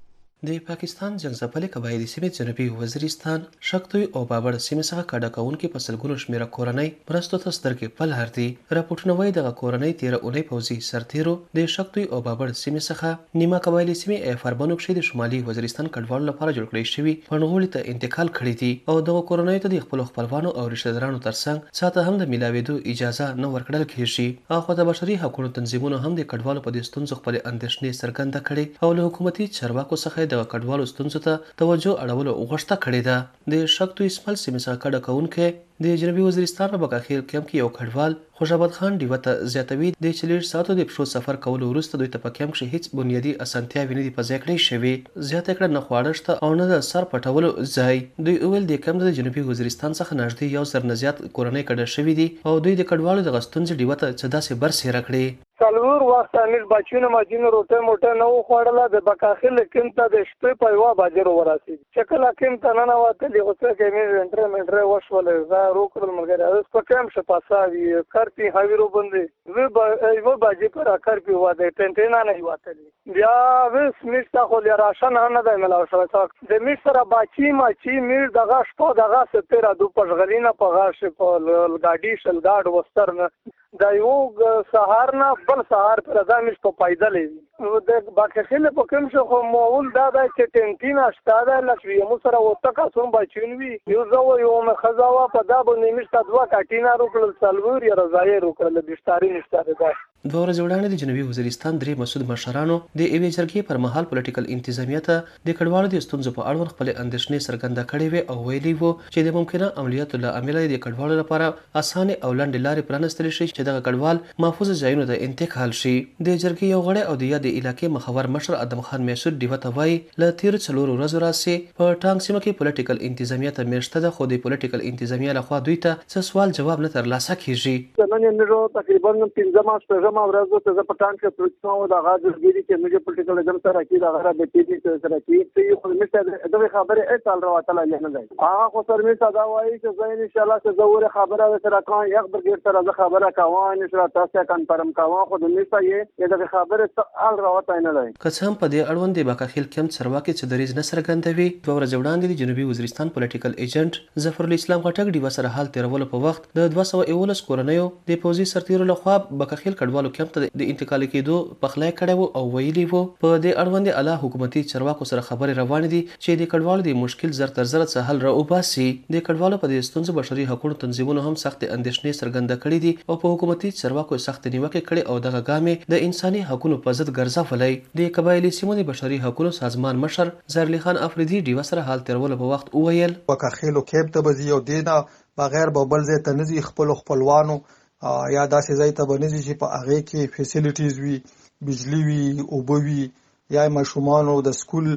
د پاکستان جنگځپلې قبایلی سیمې جنوبي وزیرستان شکتوي او بابړ سیمې څخه کډه کوونکې په سلګونو شمیره کورنۍ مرستو ته سترګې په لار دي. راپورټونه وايي دغه کورنۍ تیره اونۍ پوځي سرتیرو د شکتوي او بابړ سیمې څخه نیمه قبایلی سیمې افربنو کې د شمالي وزیرستان کډوالو لپاره جوړ کړی شوی پنغولي ته انتقال کړی دي او دغه کورنۍ ته د خپل خپلوانو او رشتہ دارانو ترڅنګ ساته هم د ملاويدو اجازه نه ورکړل کیږي. اخو د بشري حقوقو تنظیمونو هم د کډوالو په دې ستونزو خپل اندېښنې څرګنده کړې او له حکومتي چارواکو څخه د کډوالو ستونزو ته توجه اړولو غوښتنه کړې ده. د شکتوي اسماعیل سیمې څخه کډه کوونکې د جنوبي وزیرستان په بکاخیل کیمپ کې یو کډوال خوشابد خان دیوته زیاتوي د چلیر ساتو د پښو سفر کولو وروسته دوی ته په کیمپ کې هیڅ بنیادی اسانتیاوې نه دي په ځای کړې شوې. زیاته کړه نه خواړه او نه د سر پټولو ځای. دوی اول د کیمپ د جنوبي وزیرستان څخه نږدې یو سر نه زیات کورنۍ کډه شوې دي او دوی د کډوالو د غستونځ دیوته څه داسې برسېره کړې. څلور وخت امیر بچونه ماجینو روټه موټه نه خوړله د بکاخیل کیمپ ته د شپې په یوه بجې ورسېد چې کله کیمپ ته ننوتلې اوس کې مې انټر منټر وشولې زه روکړل ملګری اوس په کیمپ شه پاساوي کارپي هاویرو باندې وی به یو بجې پر کارپي واده ټنټینا نه واتلې بیا وس میستا خو لري راشن نه د ملاو شو د میسره باچی ماچی میر دغه شپه دغه ستره دو پښغلینا په غاښ په ګاډي شل ګاډ وسترنه دا یو سهار نه بل سهار پر ځامش په پایدلې د باکخله په کوم څه خو مول دا د ټنټینا شتاده لکه یو سره وته کا سوم بچونوي یو زو یو مخزاوا په دا باندې مشته دوا کټینا روکل سلور یا رضای روکل د بشتاري نشته ده. دوه ورځې وړاندې د جنوبي وزیرستان درې مسعود مشرانو د ایوي جرګې پر مهال پولیټیکل انتظامیه ته د کډوالو د ستونزو په اړه خپل اندېښنې څرګنده کړې وې او ویلي وو چې د ممکنه عملیاتو له امله د کډوالو لپاره اسانه او لنډې لارې پرانستل شي چې دغه کډوال محفوظ ځایونو ته انتقال شي. د جرګې یو غړی او د یادې علاقې مخور مشر ادم خان میسود دیوته وایي له تیر څلورو ورځو راځي په ټانګ سیمه کې پولیټیکل انتظامیه ته میشته ده خو د پولیټیکل انتظامیه لخوا دوی ته څه سوال جواب نه ترلاسه کیږي. نن یې تقریبا پنځه ماس په جمع ورځو ته پټان کې پروتسو دا غاځګيري چې موږ پولیټیکل ایجنټ سره کې دا غره د پی ټی سره کې چې خو مشه دغه خبره اټال راوتل نه دی. هغه خو سر می صدا وایي چې زه ان شاء الله چې زوره خبره سره کوم یو برګر سره خبره کوم ان شاء الله تاسو کنفرم کوم خو د میسا یې دغه خبره ال راوته نه دی. قسم په دې اړوند د باکخیل کیمپ سرواکي چې دریز نه سرګندوي دوه ورځې وړاندې د جنوبي وزیرستان پولیټیکل ایجنټ ظفر الاسلام غټک دی وسره حال تیرول په وخت د دوه سوه یولس کورنیو د پوزي سرتیرو لخوا باکخیل کډوالو کیمپ ته د انتقال کېدو پخلای کړو او ویلي وو په دې اړوند اعلی حکومتي چارواکو سره خبرې روانې دي چې د کډوالو د مشکل زر تر زر څه حل راوباسي. د کډوالو په دې ستونزو بشري حقوقو تنظیمونو هم سخت اندېښنې څرګنده کړې دي او په حکومتي چارواکو سخت نیوکه کړې او دغه ګامې د انساني حقوقو په ضد ګرځولې. د قبایلی سیمو د بشري حقوقو سازمان مشر زرلی خان افریدي دی وسره حال تیرول په وخت وویل وکخېلو کېب ته بزي او دینه بغیر ببل ځای ته نزي خپل خپلوانو یا داسې ځای ته بنځي چې په هغه کې فیسیلیټیز وي بجلی وي اوبه وي یا ماشومانو د سکول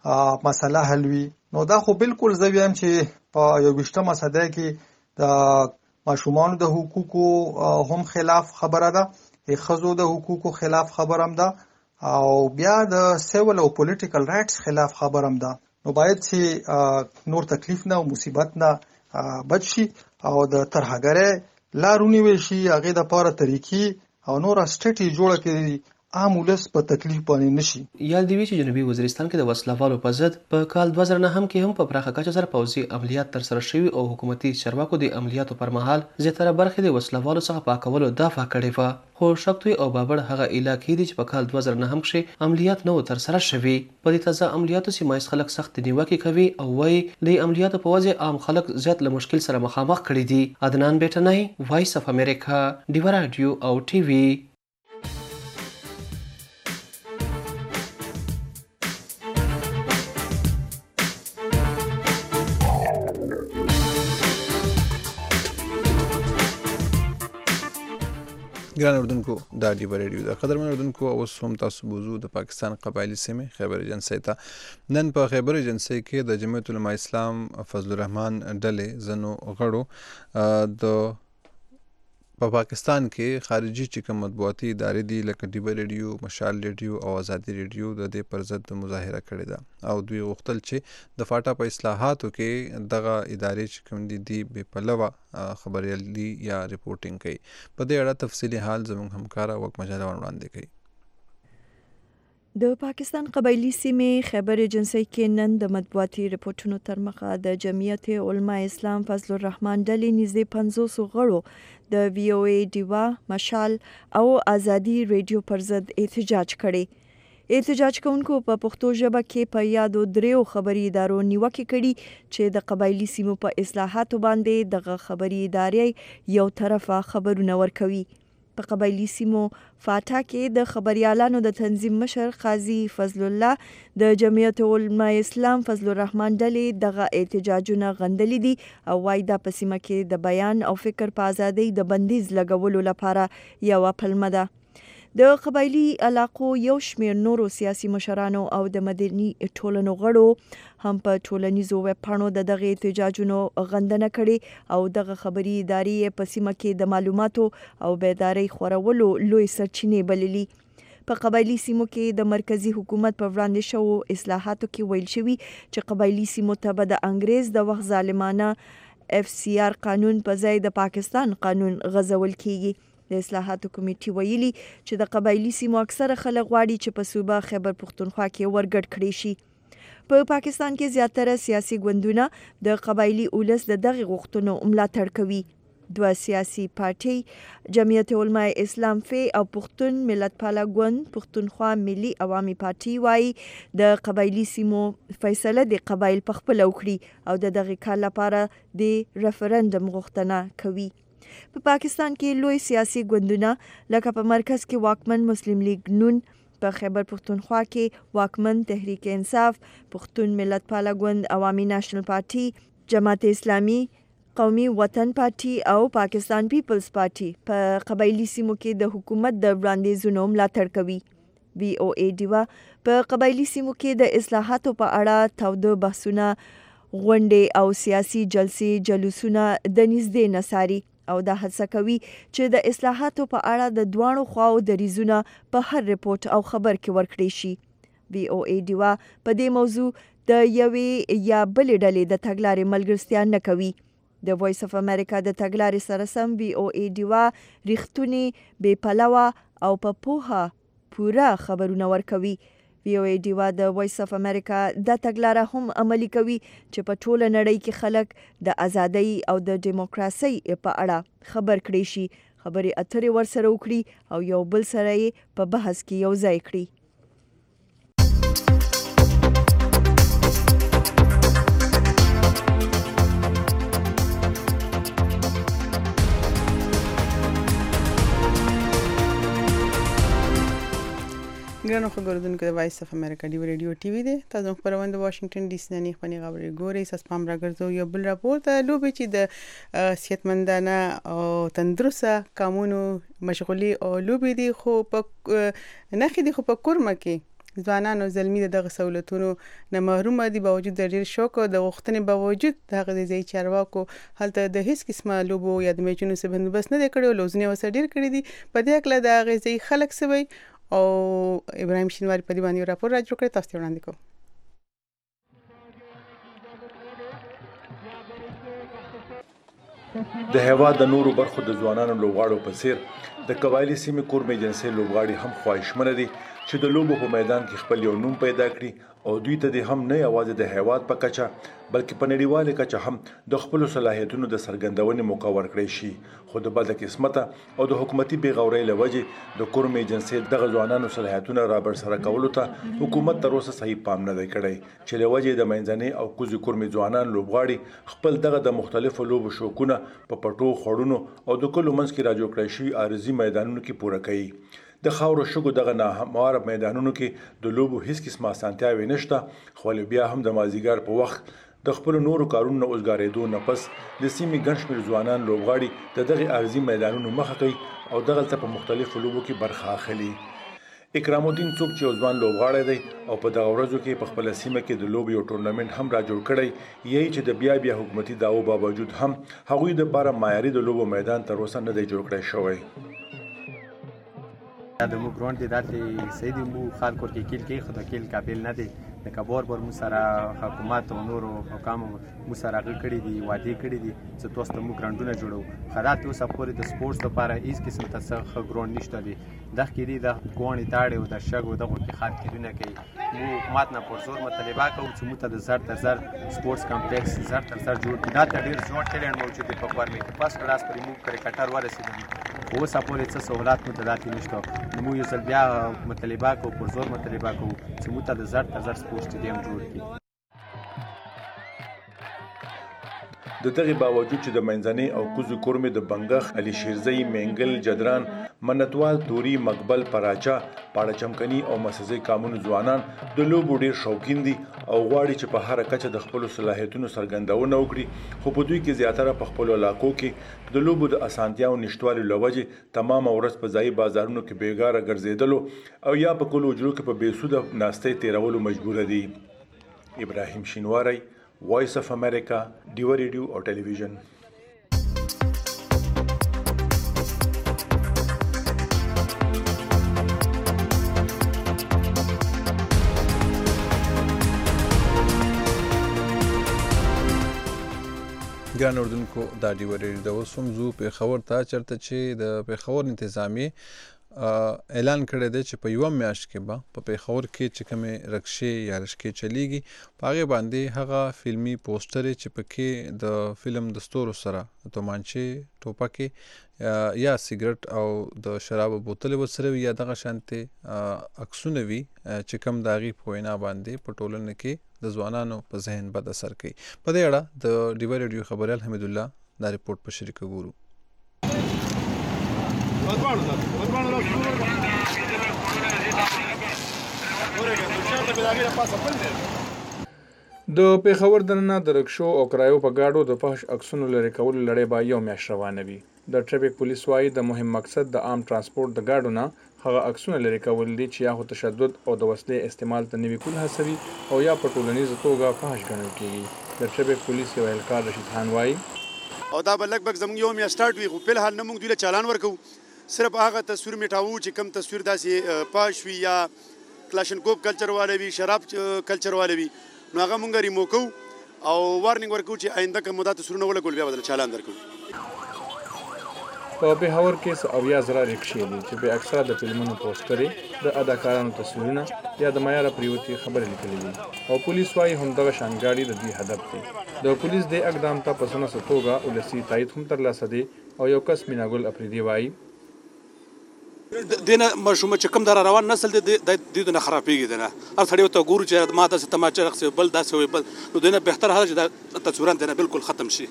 مسله حل وي. نو دا خو بالکل زه وایم چې په یو ویشتمه صده کې د ماشومانو د حقوقو هم خلاف خبره ده د ښځو د حقوقو خلاف خبره هم ده او بیا د سیول او پولیټیکل رایټس خلاف خبره هم ده. نو باید چې نور تکلیف نه او مصیبت نه بچ شي او د ترهګرۍ لارونی وي شي هغې دپاره طریقې او نور سټیټي جوړه کړي عام ولس په تکلیف باندې نشي. یاد دی چې جنوبي وزیرستان کې د وسلوالو په ضد په کال دوه زره نهم کې هم په پراخه کچه سره پوځي عملیات تر سره شوي او حکومتي چارواکو د عملیاتو پر مهال زیاتره برخې د وسلوالو څخه پاکولو دفاع کړې وه. خو شکتوي او بابړ هغه علاقې دي چې په کال دوه زره نهم کې عملیات نه و تر سره شوي. په دې تازه عملیاتو سیمه ییز خلک سخت نیوکې کوي او وایي د عملیاتو په وجه عام خلک زیات له مشکل سره مخامخ کړي دي. عدنان بیٹنی وایس اف امریکا ډیو رادیو او ټي وي. ګران اردوونکو دا ډیو ریډیو د قدرمن اردوونکو اوس هم تاسو بوزو د پاکستان قبایلی سیمې خیبر ایجنسی ته نن په خیبر ایجنسی کې د جمعیت علماء اسلام فضل الرحمن ډلې ځنو غړو د په پاکستان کې خارجي چې کوم مطبوعاتي ادارې دي لکه ډیو ریډیو، مشال ریډیو او آزادي ریډیو د دې پر ضد مظاهره کړې ده او دوی غوښتل چې د فاټا په اصلاحاتو کې دغه ادارې چې کوم دي دي بې پلوه خبریالي یا ریپورټینګ کوي. په دې اړه تفصیلي حال زموږ همکاره وک مجله وړاندې کوي. د پاکستان قبایلی سیمې خیبر ایجنسی کې نن د مطبوعاتي رپورټونو تر مخه د جمعیت علماء اسلام فضل الرحمن ډلې نږدې پنځوس غړو د وی او ای ډیوا، مشال او آزادي ریډیو پر ضد احتجاج کړي. احتجاج کوونکو په پښتو ژبه کې په یادو دریو خبري ادارو نیوکه کړي چې د قبایلی سیمو په اصلاحاتو باندې دغه خبري ادارې یو طرفه خبرونه ورکوي. په قبایلی سیمو فاټا کې د خبريالانو د تنظیم مشر قاضي فضل الله د جمعیت علماء اسلام فضل الرحمن ډلې دغه احتجاجونه غندلي دي او وايي دا په سیمه کې د بیان او فکر په ازادۍ د بندیز لګولو لپاره یو پلمه ده. د قبایلی علاقو یو شمېر نورو سیاسي مشرانو او د مدني ټولنو غړو هم په ټولنیزو ویبپاڼو د دغه احتجاجونو غندنه کړې او دغه خبري ادارې په سیمه کې د معلوماتو او بیدارۍ خورولو لوی سرچینې بللي. په قبایلی سیمو کې د مرکزی حکومت په وړاندې شوو اصلاحاتو کې ویل شوي چې قبایلی سیمو ته به د انګریز د وخت ظالمانه اف سی آر قانون په ځای د پاکستان قانون غځول کیږي. د اصلاحاتو کمیټې ویلي چې د قبایلی سیمو اکثره خلک غواړي چې په صوبه خیبر پښتونخوا کې ورګډ کړي شي. په پاکستان کې زیاتره سیاسي ګوندونه د قبایلی اولس د دغه غوښتنو ملاتړ کوي. دوه سیاسي پارټي جمعیت علماء اسلام فی او پښتون ملت پاله ګوند پښتونخوا ملي عوامي پارټي وايي د قبایلی سیمو فیصله د قبایل په خپل وکړي او د دغه کار لپاره د ریفرندوم غوښتنه کوي. په پا پاکستان کې لوی سیاسي ګوندونه لکه په مرکز کې واکمن مسلم لیگ نون، په خیبر پښتونخوا کې واکمن تحریک انصاف، پښتون ملت پاله ګوند عوامي نېشنل پارټي، جماعت اسلامي، قومي وطن پارټي او پاکستان پیپلز پارټي په قبایلی سیمو کې د حکومت د وړاندیزونو ملاتړ کوي. وی او ای ډیوا په قبایلی سیمو کې د اصلاحاتو په اړه تاوده بحثونه، غونډې او سیاسي جلسې جلوسونه د نږدې نصاري او دا هڅه کوي چې د اصلاحاتو په اړه د دوانو خواو دریزونه په هر ریپورت او خبر کې ورکړي شي. وی او ای ډیوا په دې موضوع د یوې یا بلې ډلې د تګلارې ملګرتیا نه کوي. د وایس اف امریکا د تګلارې سره سم وی او ای ډیوا ریښتونی، بې پلوه او په پوهه پوره خبرونه ورکوي. وی او ای ډیوا د وایس اف امریکا د تګلاره هم عملي کوي چې په ټوله نړۍ کې خلک د ازادۍ او د دیموکراسۍ په اړه خبر کړي شي، خبرې اترې ورسره وکړي او یو بل سره یې په بحث کې یو ځای کړي. ګرانو خبرونکو د وایس اف امریکا ډیو ریډیو ټي وي دی تاسو خبرونه د واشنگټن ډي سي نه خپل غوړي ګوري ساس پام راګرځو یو بل راپورټ لوبي چې د صحتمندانه او تندرسته قانونو مشغولي او لوبي دي خو په نه خېدي خو په کورمه کې ځوانانو زلمی دغه سہولتونو نه محروم دي باوجود د ډیر شوق او د وختنې باوجود دغه د ځای چارواکو هلته د هیڅ قسمه لوبو یا د میچونو څخه بندوبست نه کړو لوزنه وسه ډیر کړی دي په دې اکله د غزي خلک سوي او ابراهيم شینواری په دې باندې راپور راجو کړی تاسو ته وړاندې کوم. د هیواد د نورو برخو د ځوانانو لوبغاړو په څیر د قبایلی سیمې کورمه ایجنسي لوبغاړي هم خواهشمن دي چې د لوبو په میدان کې خپل یو نوم پیدا کړي او دوی ته د هم نه یوازې د هیواد په کچه بلکې په نړیواله کچه هم د خپل صلاحیتونو د څرګندونې موقع ورکړي شي. خو د بد قسمته او د حکومتي بیغورۍ لوجې د کورمه ایجنسي دغه ځوانانو صلاحیتونه را برسره کولو ته حکومت تر اوسه صحیح پام نه دی کړی چې لوجې د منځنۍ او کوزي کورمه ځوانان لوبغاړي خپل دغه د مختلفو لوبو شوقونه په پټو خړونو او د کلو منځ کې راجو کړی شي عارضي میدانونو کې پوره کوي. د خاورو شګو دغه ناهمواره میدانونو کې د لوبو هیڅ قسمه اسانتیاوې نشته خو بیا هم د مازیګر په وخت د خپل نورو کارونو اوسګارېدو نه پس د سیمې ګڼ شمېر ځوانان لوبغاړي د دغه ارضي میدانونو مخه کوي او دغلته په مختلفو لوبو کې برخه اخلي. اکرام الدین څوک چې یو ځوان لوبغاړی دی او په دغه ورځو کې په خپله سیمه کې د لوبو یو ټورنمنټ هم را جوړ کړی یی چې د بیا بیا حکومتي دعوو باوجود هم هغوی دپاره معیاري د لوبو میدان تر اوسه نه دی جوړ کړی شوی. د مو ګراوند دی داسې صحیح دی مو خلکو کې کیل کې خو د کیل قابل نه دی لکه بور بور مو سره حکومت او نورو حکامو مو سره هغه کړي دي وعدې کړي دي چې تاسو ته مو ګراوندونه جوړو خو دا اوسه پورې د سپورټس لپاره هیڅ قسم ته څه ګراوند نشته دی دغه دی د کوڼې تاړې او د شګو دغه کې خاط کېدونه کوي مو حکومت نه پرزور مطالبه کوو چې مو ته د زر تر زر سپورټس کمپلیکس زر تر زر جوړ کړي دا ته ډېر زوړ ټیلنټ موجود دی په فارمې کې پس کلاس پرې مو کرکټر ورسېدلي اوسه پورې څه سهولات مو ته داتې نشته نو مو یو ځل بیا مطالبه کوو پرزور مطالبه کوو چې مو ته د زر تر زر سپورټس سټیډیم جوړ کړي. د دغې باوجود چې د منځنۍ او کوزو کورمې د بنګخ علي شیرزی منګل جدران منتوال توري مقبل پراچا پاړه چمکني او مسزي کامونو ځوانان د لوبو ډېر شوقین دي او غواړي چې په هر کچه د خپل صلاحیتونو څرګندونه وکړي خو په دوی کې زیاتره په خپل علاقو کې د لوبو د اسانتیاو نشټوالي لوجه تمام ورځ په ځای بازارونو کې بیګاره ګرځیدلو او یا په کلو اجرو کې په بیسوده ناستې تیرولو مجبور دي. ابراهیم شینواری وایس اف امریکا ډیو ریډیو او ټلویزیون. ګران اردوونکو دا ډیو ریډیو د اوس هم زو پېښور ته چېرته چې د پېښور انتظامیې اعلان کړی دی چې په یوه میاشت کې به په پېښور کې چې کومې رکشې یا رشکې چلیږي په هغې باندې هغه فلمي پوسټرې چې پکې د فلم د ستورو سره تومانچې ټوپکې یا سیګرټ او د شرابو بوتلې ورسره وي یا دغه شانتې عکسونه وي چې کوم د هغې په وینا باندې په ټولنه کې د ځوانانو په ذهن بد اثر کوي. په دې اړه د ډیو ریډیو خبریال حمید الله دا رپورټ په شریکه ګورو. د پېښور دننه د رکشو او کرایو په گاډو د فحش عکسونو لرې کولو لړۍ به یو میاشت روانه وي. د ټریفیک پولیس وايي د مهم مقصد د عام ترانسپورت د گاډو نه هغه عکسونه لرې کول دي چې یا خو تشدد او د وسلې استعمال ته نوي کول هڅوي او یا په ټولنیزه توګه فحش ګڼل کېږي. د ټریفیک پولیس یو اهلکار رشید خان وايي او دا به لږ بږ زموږ یو میاشت سټارټ وي خو په الحال نه موږ دوی له چالان ورکوو صرف هغه تصویر میټاوو چې کم تصویر داسې پاش وي یا کلاشنکوف کلچر والا وي شراب کلچر والا وي نو هغه مونږ ریمو کوو او وارننګ ورکوو چې آینده که مو دا تصویرونه ولګول بیا به دله چالان درکوو. په پېښور کې څه اویا زره رکشې دي چې په اکثره د فلمونو پوسټرې د اداکارانو تصویرونه یا د معیاره پریوتي خبرې لیکلې دي او پولیس وايي همدغه شانګاړي د دوی هدف دی. د پولیس دې اقدام ته په سنه توګه ولسي تایید هم ترلاسه دی او یو کس میناګل افریدي وايي دینه مشومه چې کوم در روان نسل د دې نه خرابېږي دنه هر سړی ته ګورو چې ما داسې تماچه رخصه بل داسې وي بل نو دینه بهتر هغه چې د تصویران دینه بالکل ختم شي.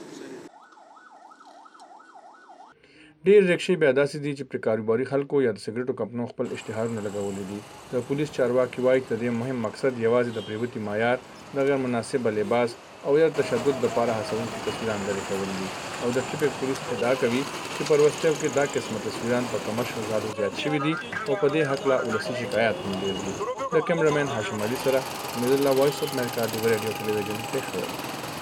ډېر رکشې بیا داسې دي چې پر کاروباري خلکو یا د سګریټو کمپنیو خپل اشتهارونه لګولي دي. د پولیس چارواکي وايي چې د دې مهم مقصد یوازې د پریوتي معیار د غیر مناسب لباس او یا تشدد لپاره هڅونکي تصویران لرې کول دي او د ټریفیک پولیس ادعا کوي چې په وروستیو کې دا قسمه تصویران په کمرشل غاړو زیات شوي دي او په دې هکله ولسي شکایات هم ډېر دي. د کیمرامین هاشم علي سره حمید الله وایس اف امریکا ډیو ریډیو ټلویزیون پېښور.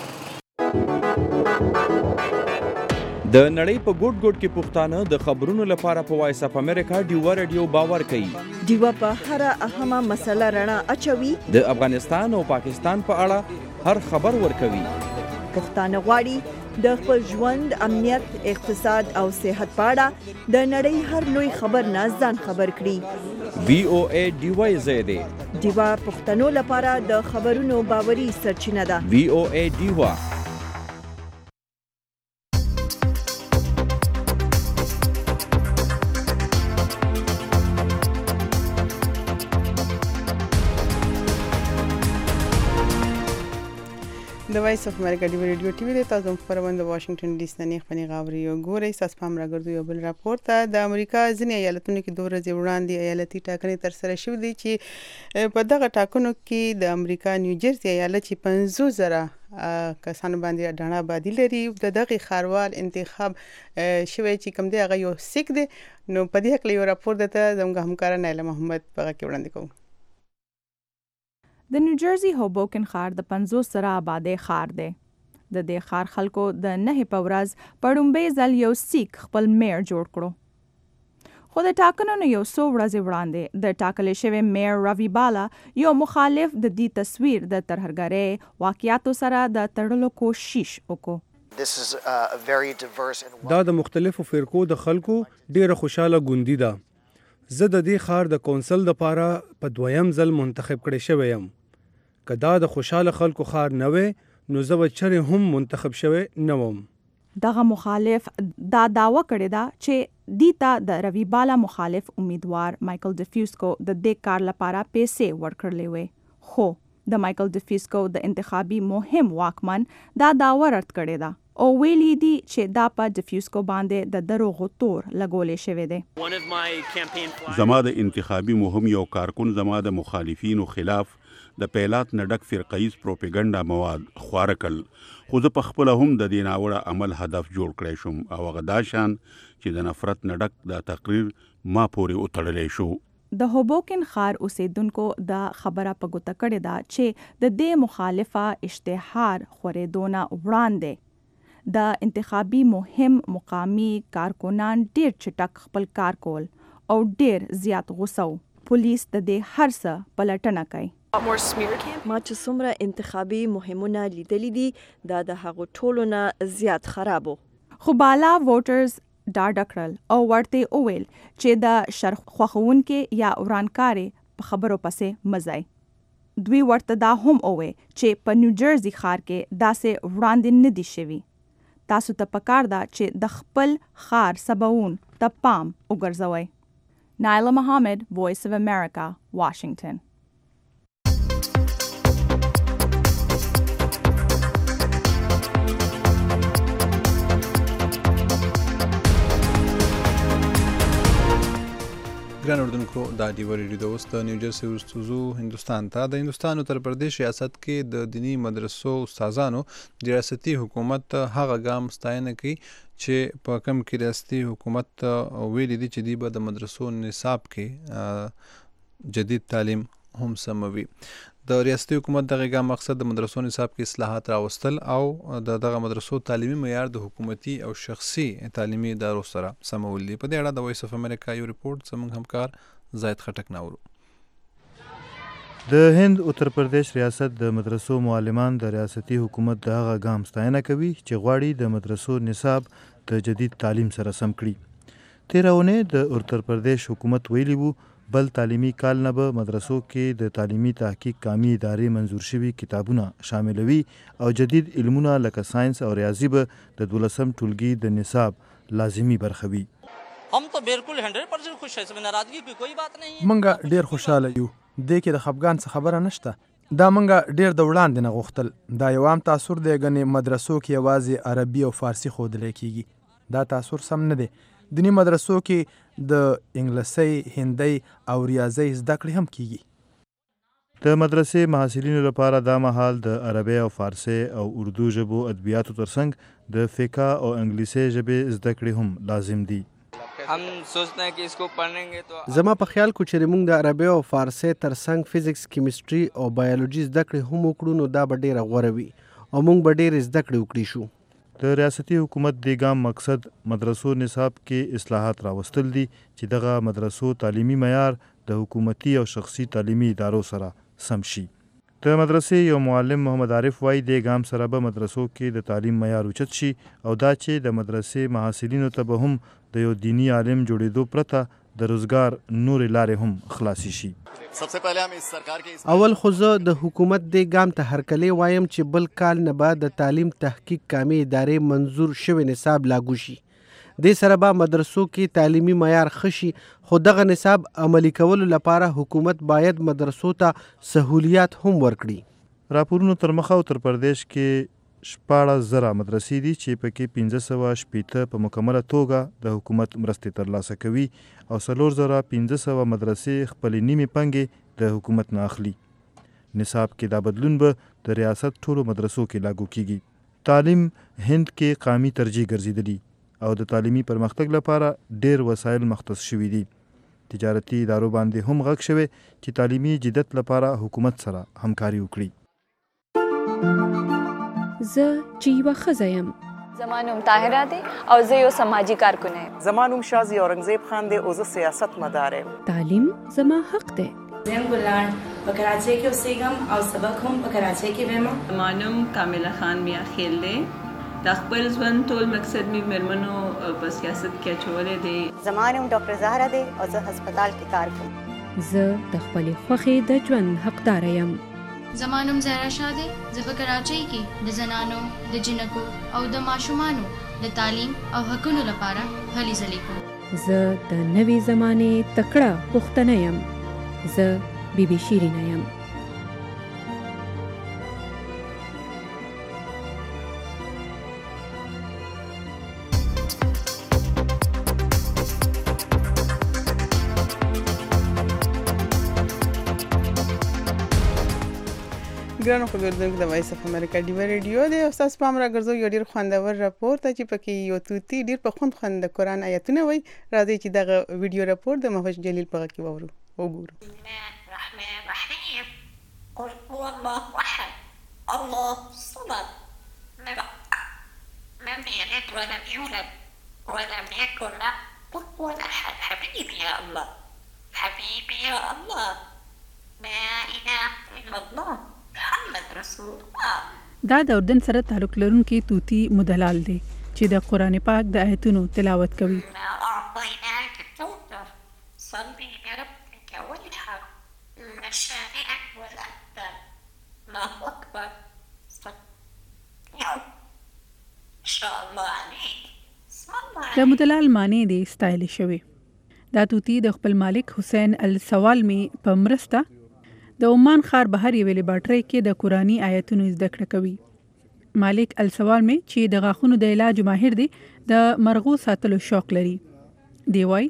د نړۍ په ګوټ ګوټ کې پښتانه د خبرونو لپاره په وایس اف امریکا ډیو ریډیو باور کوي. ډیو په هر اهمه مسله رڼا اچوي. د افغانستان او پاکستان په اړه هر خبر ورکوي. پښتانه غواړي د خپل ژوند امنیت اقتصاد او صحت په اړه د نړۍ هر لوی خبر نه ځان خبر کړي. وی او ای ډیو زیاده ډیو پښتنو لپاره د خبرونو باوري سرچینه ده. وی او ای ډیو د وایس اف امریکا ډیو ریډیو ټي وي د تاسو خبرونه د واشنگټن ډي سي نه خپنی غاوري او ګوري ساس پام راګرځي یو بل راپور ته د امریکا ځینې ایالتونو کې دوه ورځې وړاندې ایالتي ټاکنې تر سره شوې دي چې په دغه ټاکنو کې د امریکا نیو جرسي ایالت چې پنځوس زره کسانو باندې ډاڼه بادي لري د دغه خاروال انتخاب شوی چې کوم دی هغه یو سیک دی نو په دې حق یو راپور دته زموږ همکار نایله محمد په کې وړاندې کوم د نیوجرسي هوبوکن ښار د پنځوس زره آبادۍ ښار دی د دې ښار خلکو د نهې په ورځ په لومړي ځل یو سیک خپل میر جوړ کړو خو د ټاکنو نه یو څو ورځې وړاندې د ټاکلې شوي میر روی بالا یو مخالف د دې تصویر د ترهګرۍ واقعیاتو سره د تړلو کوشش وکړو دا د مختلفو فرقو د خلکو ډیره خوشاله ګوندی ده زه د دې ښار د کونسل لپاره په دویم ځل منتخب کړی شوی یم که دا د خوشاله خلکو ښار نه وی نو زه به چرې هم منتخب شوی نه وم دغه مخالف دا داوا کړې ده چې دیتا د روی بالا مخالف امیدوار مایکل ډیفیوسکو د دې کار لپاره پیسې ورکړلې وې خو د مایکل ډیفیوسکو د انتخابي مهم واکمن دا داوا رد کړې ده او ویلي دي چې دا په ډیفیوسکو باندې د دروغو تور لګولې شوی دی زما د انتخابي مهم یو کارکون زما د مخالفینو خلاف د پیلات نه ډک فرقیز پروپاګاندا مواد خواره کړل خو زه په خپله هم د دې ناوړه عمل هدف جوړ کړی شوم او هغه دا شان چې د نفرت نه ډک دا تقریر ما پورې وتړلی شو د هوبوکن ښار اوسیدونکو دا خبره په ګوته کړې ده چې د دې مخالفه اشتهار خورېدونه وړاندې د انتخابي مهم مقامي کارکنان ډیر چټک خپل کار کول او ډیر زیات غوسه پولیس د دې هر څه پلټنه کوي ما چې څومره انتخابي مهمونه لیدلي دي دا د هغو ټولو نه زیات خرابو خو بالا ووټرز ډاډه کړل او ورته وویل چې د شرخ خوښونکې یا ورانکارې په خبرو پسې مزای دوی ورته دا هم ووی چې په نیوجرسي ښار کې داسې وړاندې نه دي شوي تاسو ته پکار ده چې د خپل ښار سباوون ته پام وګرځوئ نایلا محمد Voice of America Washington ګران اردوونکو دا ډیو ریډیو د اوس د نیوجرسي ورستوزو هندستان ته د هندستان اتر پردیش ریاست کې د دینی مدرسو استادانو د ریاستي حکومت هغه ګام ستاینه کوي چې په کم کې ریاستي حکومت ویلي دي چې دی به د مدرسو نصاب کې جدید تعلیم هم سموي د ریاستي حکومت دغه ګام مقصد د مدرسو نصاب کې اصلاحات راوستل او د دغه مدرسو تعلیمي معیار د حکومتي او شخصي تعلیمي ادارو سره سمول دي په دې اړه د وایس اف امریکا یو ریپورت زموږ همکار زاید خټک ناورو د هند اتر پردیش ریاست د مدرسو معلمان د ریاستي حکومت د هغه ګام ستاینه کوي چې غواړي د مدرسو نصاب د جدید تعلیم سره سم کړي تیره اونۍ د اتر پردیش حکومت ویلي وو بل تعلیمي کال نه به مدرسو کې د تعلیمي تحقیق کامي ادارې منظور شوي کتابونه شاملوي او جدید علمونه لکه ساينس او ریاضي به د دولسم ټولګي د نصاب لازمي برخه وي هم تو بالکل هندرد پرسنٹ خوش ہے اس میں ناراضگی کی کوئی بات نہیں منګه ډیر خوشاله یو د کې د خفګان څخه خبره نشته دا منګه ډیر د وړاندې نه غوښتل دا یو عام تاثر دی غني مدرسو کې یوازې عربي او فارسی خودل کیږي دا تاثر سم نه دی دینی مدرسو کې د انګلیسي هندي او ریاضي زده کړې هم کیږي د مدرسې محصلینو لپاره دا مهال د عربي او فارسی او اردو ژبو ادبیاتو ترڅنګ د فقه او انګلیسي ژبې زده کړې هم لازم دي हम सोचते हैं कि इसको पढ़ेंगे तो زما په خیال کو چې موږ د عربي او فارسی ترڅنګ فزیکس کیمستري او بایولوژي زده کړې هم وکړو نو دا به ډیره غوره وي او موږ به ډیره زده کړې وکړي شو د ریاستي حکومت د ګام مقصد مدرسو نصاب کې اصلاحات راوستل دي چې دغه مدرسو تعلیمي معیار د حکومتي او شخصي تعلیمي ادارو سره سم شي د مدرسې یو معلم محمد عارف وایي د ګام سره به مدرسو کې د تعلیم معیار اوچت شي او دا چې د مدرسې محصلینو ته به هم د یو دینی عالم جوړېدو پرته د روزګار نور لارې هم خلاصي شي اول خو زه د حکومت د ګام ته هرکلی وایم چې بل کال نه به د تعلیم تحقیق کامي ادارې منظور شوی نصاب لاګو شي د سره به مدرسو کې تعلیمي معیار خشي خو دغه نصاب عملی کولو لپاره حکومت باید مدرسو ته سہولیات هم ورکړي راپورونو تر مخه اتر پردیش کې شپاړس زره مدرسې دي چې پکې پنځه سوه شپېته په مکمله توګه د حکومت مرستې ترلاسه کوي او څلور زره پنځه سوه مدرسې خپلې نیمې پنګې د حکومت نه اخلي نصاب کې دا بدلون به د ریاست ټولو مدرسو کې لاګو کیږي. تعلیم هند کې قامي ترجیح ګرځیدلی او د تعلیمي پرمختګ لپاره ډېر وسایل مختص شوي دي. تجارتي ادارو باندې هم غږ شوی چې تعلیمي جدت لپاره حکومت سره همکاري وکړي. زه چې یوه ښځه یم. زما نوم طاهره دی او زه یو سماجي کارکن یم. زما نوم شازي اورنګزیب خان دی او زه سیاست مدار یم. تعلیم زما حق دی. زه ګلان په کراچۍ کې اوسېږم او سبق هم په کراچۍ کې وایم. زما نوم کامله خان میا خیل دی. د خپل ژوند ټول مقصد مې مېرمنو په سیاست کې اچولی دی. زما نوم ډاکټر زهره دی او زه هسپتال کې کار کوم. زه د خپلې خوښې د ژوند حقداره یم. زما نوم زهرا شاه دی. زه په کراچۍ کې د زنانو د جنکو او د ماشومانو د تعلیم او حقونو لپاره هلې ځلې کوم. زه د نوې زمانې تکړه پښتنه یم. زه بی بی شیرینه یم. ګرانو خبردونکو د وایس اف امریکا ډیو ریډیو دی. استاد پام را ګرځو یو ډیر خوندور راپور ته چې پکې یو توتی ډیر په خوند خوند د قران آیتونه وای. راځي چې دغه ویډیو راپور د محمد جلیل په کې وورو وګورو. الرحمن الرحيم قل هو الله احد الله الصمد لم يلد ولم يولد ولم يكن له كفوا احد. حبيبي يا الله حبيبي يا الله لا اله الا الله محمد رسول الله. دا د اردن سره تعلق لرونکي توتی مدلال دی چې د قران پاک د آیتونو تلاوت کوي. أعطيناك الكوثر صلي لربك وانحر إن شانئك والأبتر. الله أكبر. إن شاء الله عليك. بسم الله. د مدلال معنی دی ستایل شوی. دا توتی د خپل مالک حسین السوالمی په مرسته د عمان ښار بهر یوې لیبارټرۍ کې د قرآني آیتونو زده کړه کوي. مالک السوالمی چې د غاښونو د علاج ماهر دی د مرغو ساتلو شوق لري. دی وایي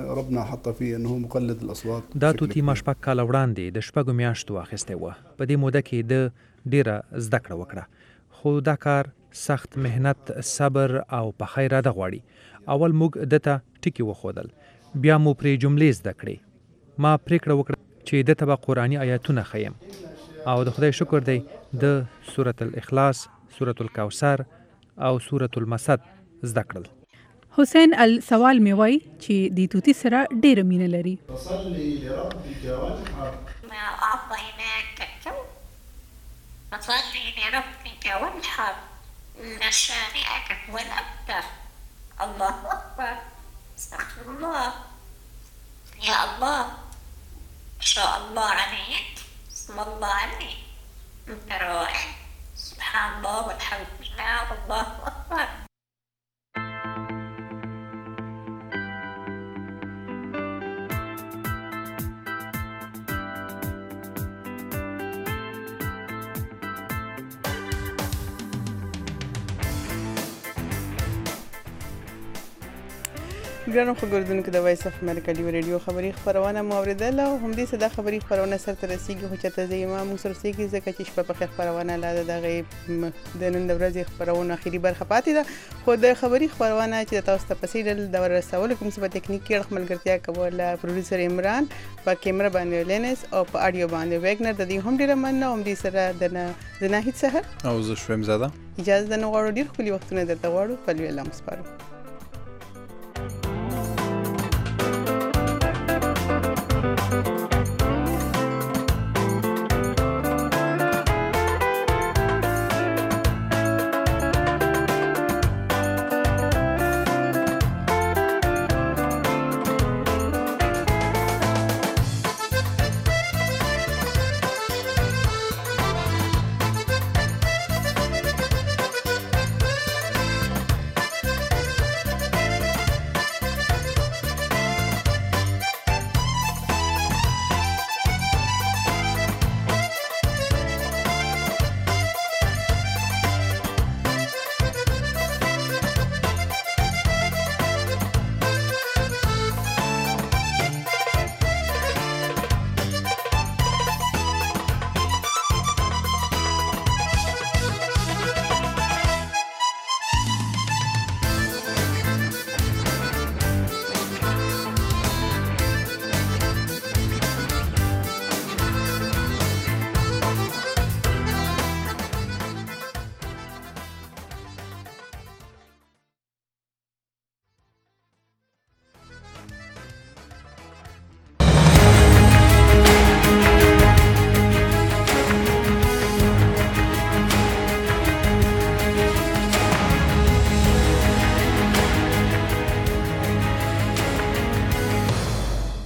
دا توتی ما شپږ کاله وړاندې د شپږو میاشتو اخیستی وه. په دې موده کې د ډېره زده کړه وکړه خو دا کار سخت مهنت صبر او پخه اراده غواړي. اول موږ دته ټکي وښودل بیا مو پرې جملې زده کړې. ما پرېکړه وکړه چې دته به قرآني آیتونه ښیم او د خدای شکر دی د سورة الاخلاص، سورة الکوثر او سورة المسد زده کړل. حسین السوالمی وایي چې د توتی سره ډېره مینه لري. فصلي لربك وانحر أعطيناك الكوثر فصلي لربك وانحر إن شانئك هو الأبتر. الله أكبر. استغفر الله. يا الله ما شاء الله عليك. بسم الله عليك. انت رائع. سبحان الله والحمد لله والله اكبر. ګرانو خبردونکو د وایس اف امریکا ډیو ریډیو خبري خبرونه مو اوریدله او هم دې صدا خبري خبرونه سره ترسيږي خو چې ته زما مو سره سيږي ځکه چې شپه په خبرونه لاله دغه د نن د ورځې خبرونه اخیری برخه پاتې ده. خو د خبري خبرونه چې تاسو ته پسې د ور رسول کوم څه په ټکنیکی اړه ملګرتیا کوله پروډوسر عمران په کیمرا باندې لینس او په اډیو باندې ویګنر د دې هم ډیره مننه. هم دې سره د زناهید سحر او زه شوم زاده اجازه د نو غواړو ډیر خولي وختونه درته غواړو په لوی الله مسپارو.